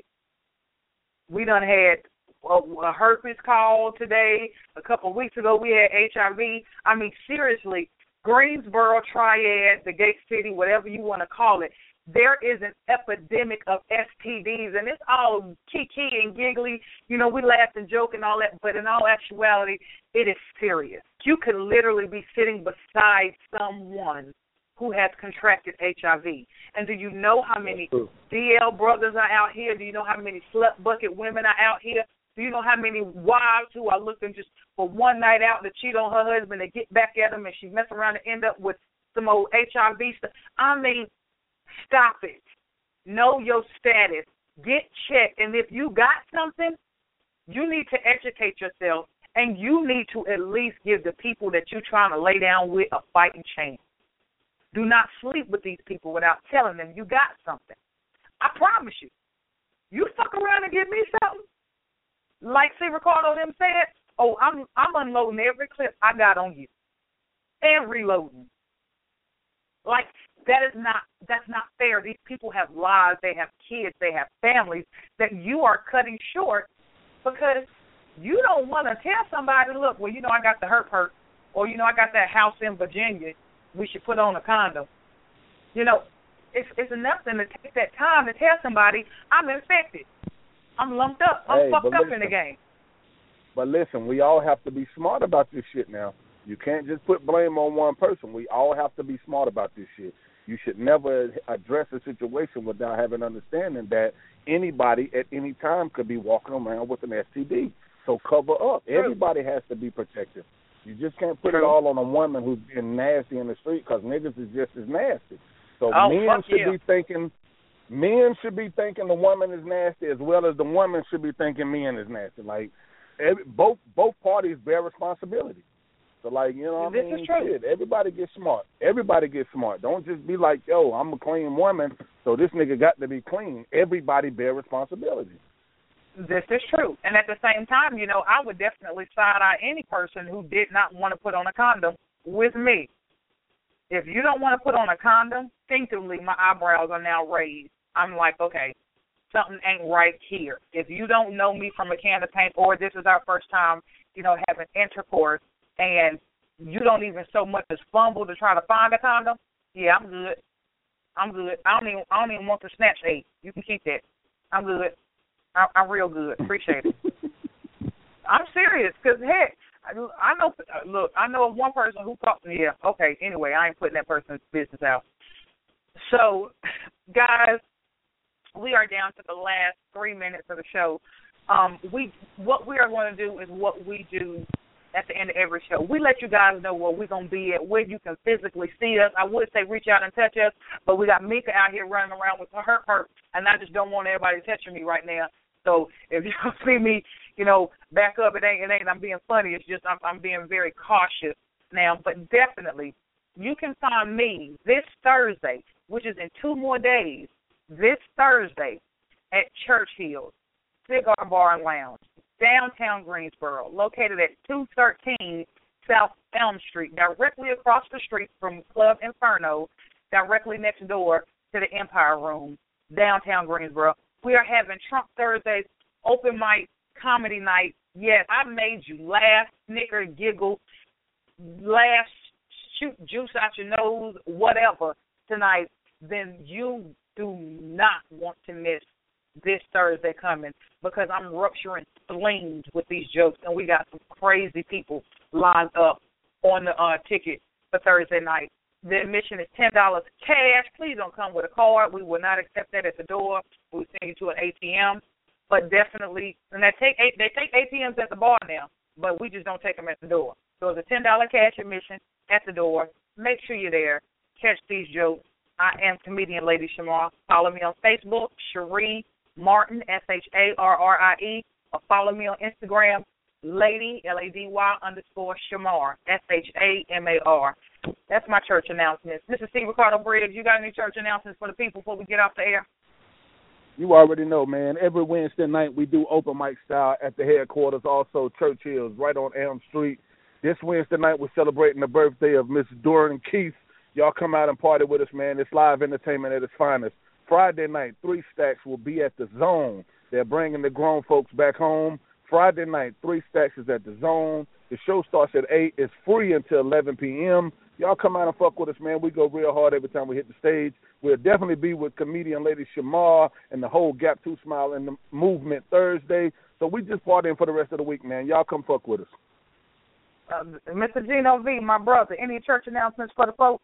We done had a, a herpes call today. A couple of weeks ago, we had H I V. I mean, seriously, Greensboro Triad, the Gate City, whatever you want to call it, there is an epidemic of S T Ds, and it's all kiki and giggly. You know, we laugh and joke and all that, but in all actuality, it is serious. You could literally be sitting beside someone who has contracted H I V. And do you know how many D L brothers are out here? Do you know how many slut bucket women are out here? Do you know how many wives who are looking just for one night out to cheat on her husband and get back at him, and she mess around and end up with some old H I V stuff? I mean, stop it. Know your status. Get checked. And if you got something, you need to educate yourself, and you need to at least give the people that you're trying to lay down with a fighting chance. Do not sleep with these people without telling them you got something. I promise you. You fuck around and give me something, like C. Ricardo them said, oh, I'm I'm unloading every clip I got on you and reloading. Like, that is not, that's not fair. These people have lives, they have kids, they have families that you are cutting short because you don't want to tell somebody, look, well, you know, I got the herp hurt, or, you know, I got that house in Virginia, we should put on a condom. You know, it's it's nothing to take that time to tell somebody I'm infected. I'm lumped up. I'm hey, fucked up listen, in the game. But listen, we all have to be smart about this shit now. You can't just put blame on one person. We all have to be smart about this shit. You should never address a situation without having understanding that anybody at any time could be walking around with an S T D. So cover up. Everybody has to be protected. You just can't put it all on a woman who's being nasty in the street because niggas is just as nasty. So oh, men should yeah. be thinking, men should be thinking the woman is nasty as well as the woman should be thinking men is nasty. Like, every, both both parties bear responsibility. So, like, you know what this I mean? Is true. Shit, everybody get smart. Everybody get smart. Don't just be like, yo, I'm a clean woman, so this nigga got to be clean. Everybody bear responsibility. This is true. And at the same time, you know, I would definitely side-eye any person who did not want to put on a condom with me. If you don't want to put on a condom, instinctively my eyebrows are now raised. I'm like, okay, something ain't right here. If you don't know me from a can of paint, or this is our first time, you know, having intercourse, and you don't even so much as fumble to try to find a condom, yeah, I'm good. I'm good. I don't even I don't even want the snatch aid. You can keep that. I'm good. I, I'm real good. Appreciate it. I'm serious, because, heck, I, I know, look, I know of one person who thought, yeah, okay, anyway, I ain't putting that person's business out. So, guys, we are down to the last three minutes of the show. Um, we What we are going to do is what we do at the end of every show. We let you guys know where we're going to be at, where you can physically see us. I would say reach out and touch us, but we got Mika out here running around with her hurt, hurt, and I just don't want everybody touching me right now. So if you don't see me, you know, back up, it ain't, it ain't I'm being funny. It's just I'm, I'm being very cautious now. But definitely, you can find me this Thursday, which is in two more days, this Thursday at Churchill's Cigar Bar and Lounge, downtown Greensboro, located at two thirteen South Elm Street, directly across the street from Club Inferno, directly next door to the Empire Room, downtown Greensboro. We are having Trump Thursdays, open mic, comedy night. Yes, I made you laugh, snicker, giggle, laugh, shoot juice out your nose, whatever tonight. Then you do not want to miss this Thursday coming, because I'm rupturing spleens with these jokes, and we got some crazy people lined up on the uh, ticket for Thursday night. The admission is ten dollars cash. Please don't come with a card. We will not accept that at the door. We'll send you to an A T M, but definitely, and they take they take A T Ms at the bar now, but we just don't take them at the door. So it's a ten dollars cash admission at the door. Make sure you're there. Catch these jokes. I am comedian Lady Shamar. Follow me on Facebook, Cherie Martin, S H A R R I E, or follow me on Instagram, Lady, L A D Y underscore Shamar, S H A M A R. That's my church announcements. Mister C. Ricardo Briggs, you got any church announcements for the people before we get off the air? You already know, man. Every Wednesday night we do open mic style at the headquarters, also Churchill's, right on Elm Street. This Wednesday night we're celebrating the birthday of Miss Doran Keith. Y'all come out and party with us, man. It's live entertainment at its finest. Friday night, Three Stacks will be at the Zone. They're bringing the grown folks back home. Friday night, Three Stacks is at the Zone. The show starts at eight. It's free until eleven p.m. Y'all come out and fuck with us, man. We go real hard every time we hit the stage. We'll definitely be with comedian Lady Shamar and the whole Gap two Smile and the movement Thursday. So we just partying for the rest of the week, man. Y'all come fuck with us. Uh, Mister Gino V, my brother, any church announcements for the folks?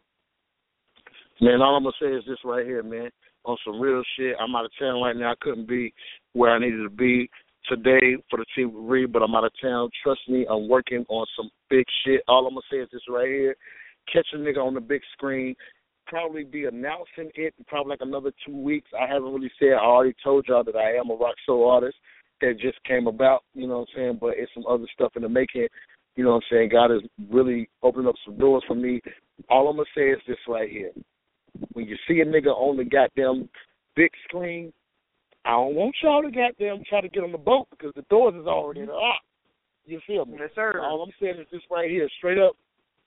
Man, all I'm going to say is this right here, man. On some real shit, I'm out of town right now. I couldn't be where I needed to be today for the team to read, but I'm out of town. Trust me, I'm working on some big shit. All I'm going to say is this right here. Catch a nigga on the big screen. Probably be announcing it in probably like another two weeks. I haven't really said. I already told y'all that I am a rock show artist that just came about, you know what I'm saying, but it's some other stuff in the making. You know what I'm saying? God is really opening up some doors for me. All I'm going to say is this right here. When you see a nigga on the goddamn big screen, I don't want y'all to goddamn try to get on the boat because the doors is already up. You feel me? Yes, sir. All I'm saying is this right here, straight up.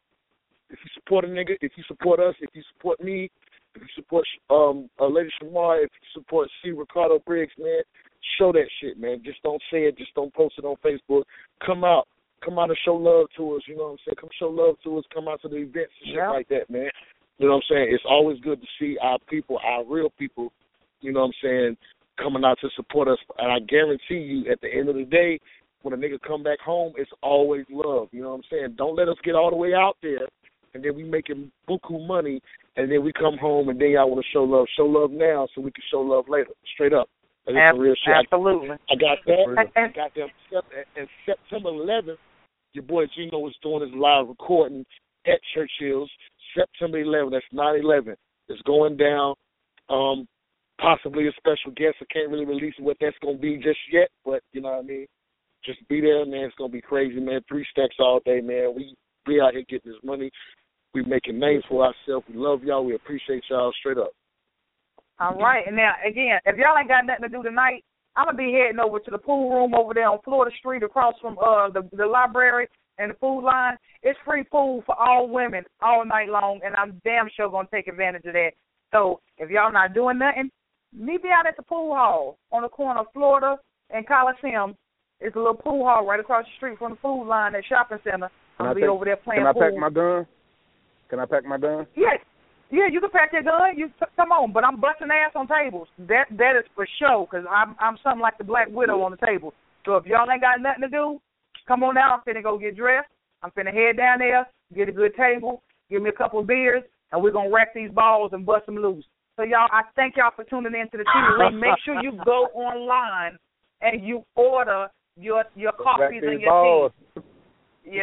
If you support a nigga, if you support us, if you support me, if you support um uh, Lady Shamar, if you support C. Ricardo Briggs, man, show that shit, man. Just don't say it. Just don't post it on Facebook. Come out. Come out and show love to us, you know what I'm saying? Come show love to us. Come out to the events and shit yeah. like that, man. You know what I'm saying? It's always good to see our people, our real people, you know what I'm saying, coming out to support us. And I guarantee you, at the end of the day, when a nigga come back home, it's always love. You know what I'm saying? Don't let us get all the way out there, and then we making buku money, and then we come home, and then y'all want to show love. Show love now so we can show love later. Straight up. That's Ab- the real shit. Absolutely. I, I got that. And, I got that. And September eleventh, your boy Gino was doing his live recording at Churchill's. September eleventh, that's nine eleven. It's going down. Um, possibly a special guest. I can't really release what that's going to be just yet, but you know what I mean? Just be there, man. It's going to be crazy, man. Three stacks all day, man. We we out here getting this money. We making names for ourselves. We love y'all. We appreciate y'all straight up. All right. And now, again, if y'all ain't got nothing to do tonight, I'm going to be heading over to the pool room over there on Florida Street across from uh, the, the library and the food line. It's free pool for all women all night long, and I'm damn sure going to take advantage of that. So if y'all not doing nothing, meet me out at the pool hall on the corner of Florida and Coliseum. It's a little pool hall right across the street from the food line at Shopping Center. I'm going to be over there playing pool. Can I pool. pack my gun? Can I pack my gun? Yes. Yeah, you can pack your gun. You come on, but I'm busting ass on tables. That that is for sure, because I'm I'm something like the Black Widow on the table. So if y'all ain't got nothing to do, come on down. I'm finna go get dressed. I'm finna head down there, get a good table, give me a couple of beers, and we're gonna rack these balls and bust them loose. So y'all, I thank y'all for tuning in to the T V. Make sure you go online and you order your your coffees and your tea. Yes,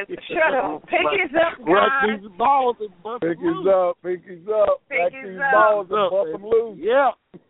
Shut up. Pinkies up, guys. Rock these balls and bust them Pinkies loose. up, pinkies up. Back Pinkies these up. balls and Up, bust them baby. loose. Yeah.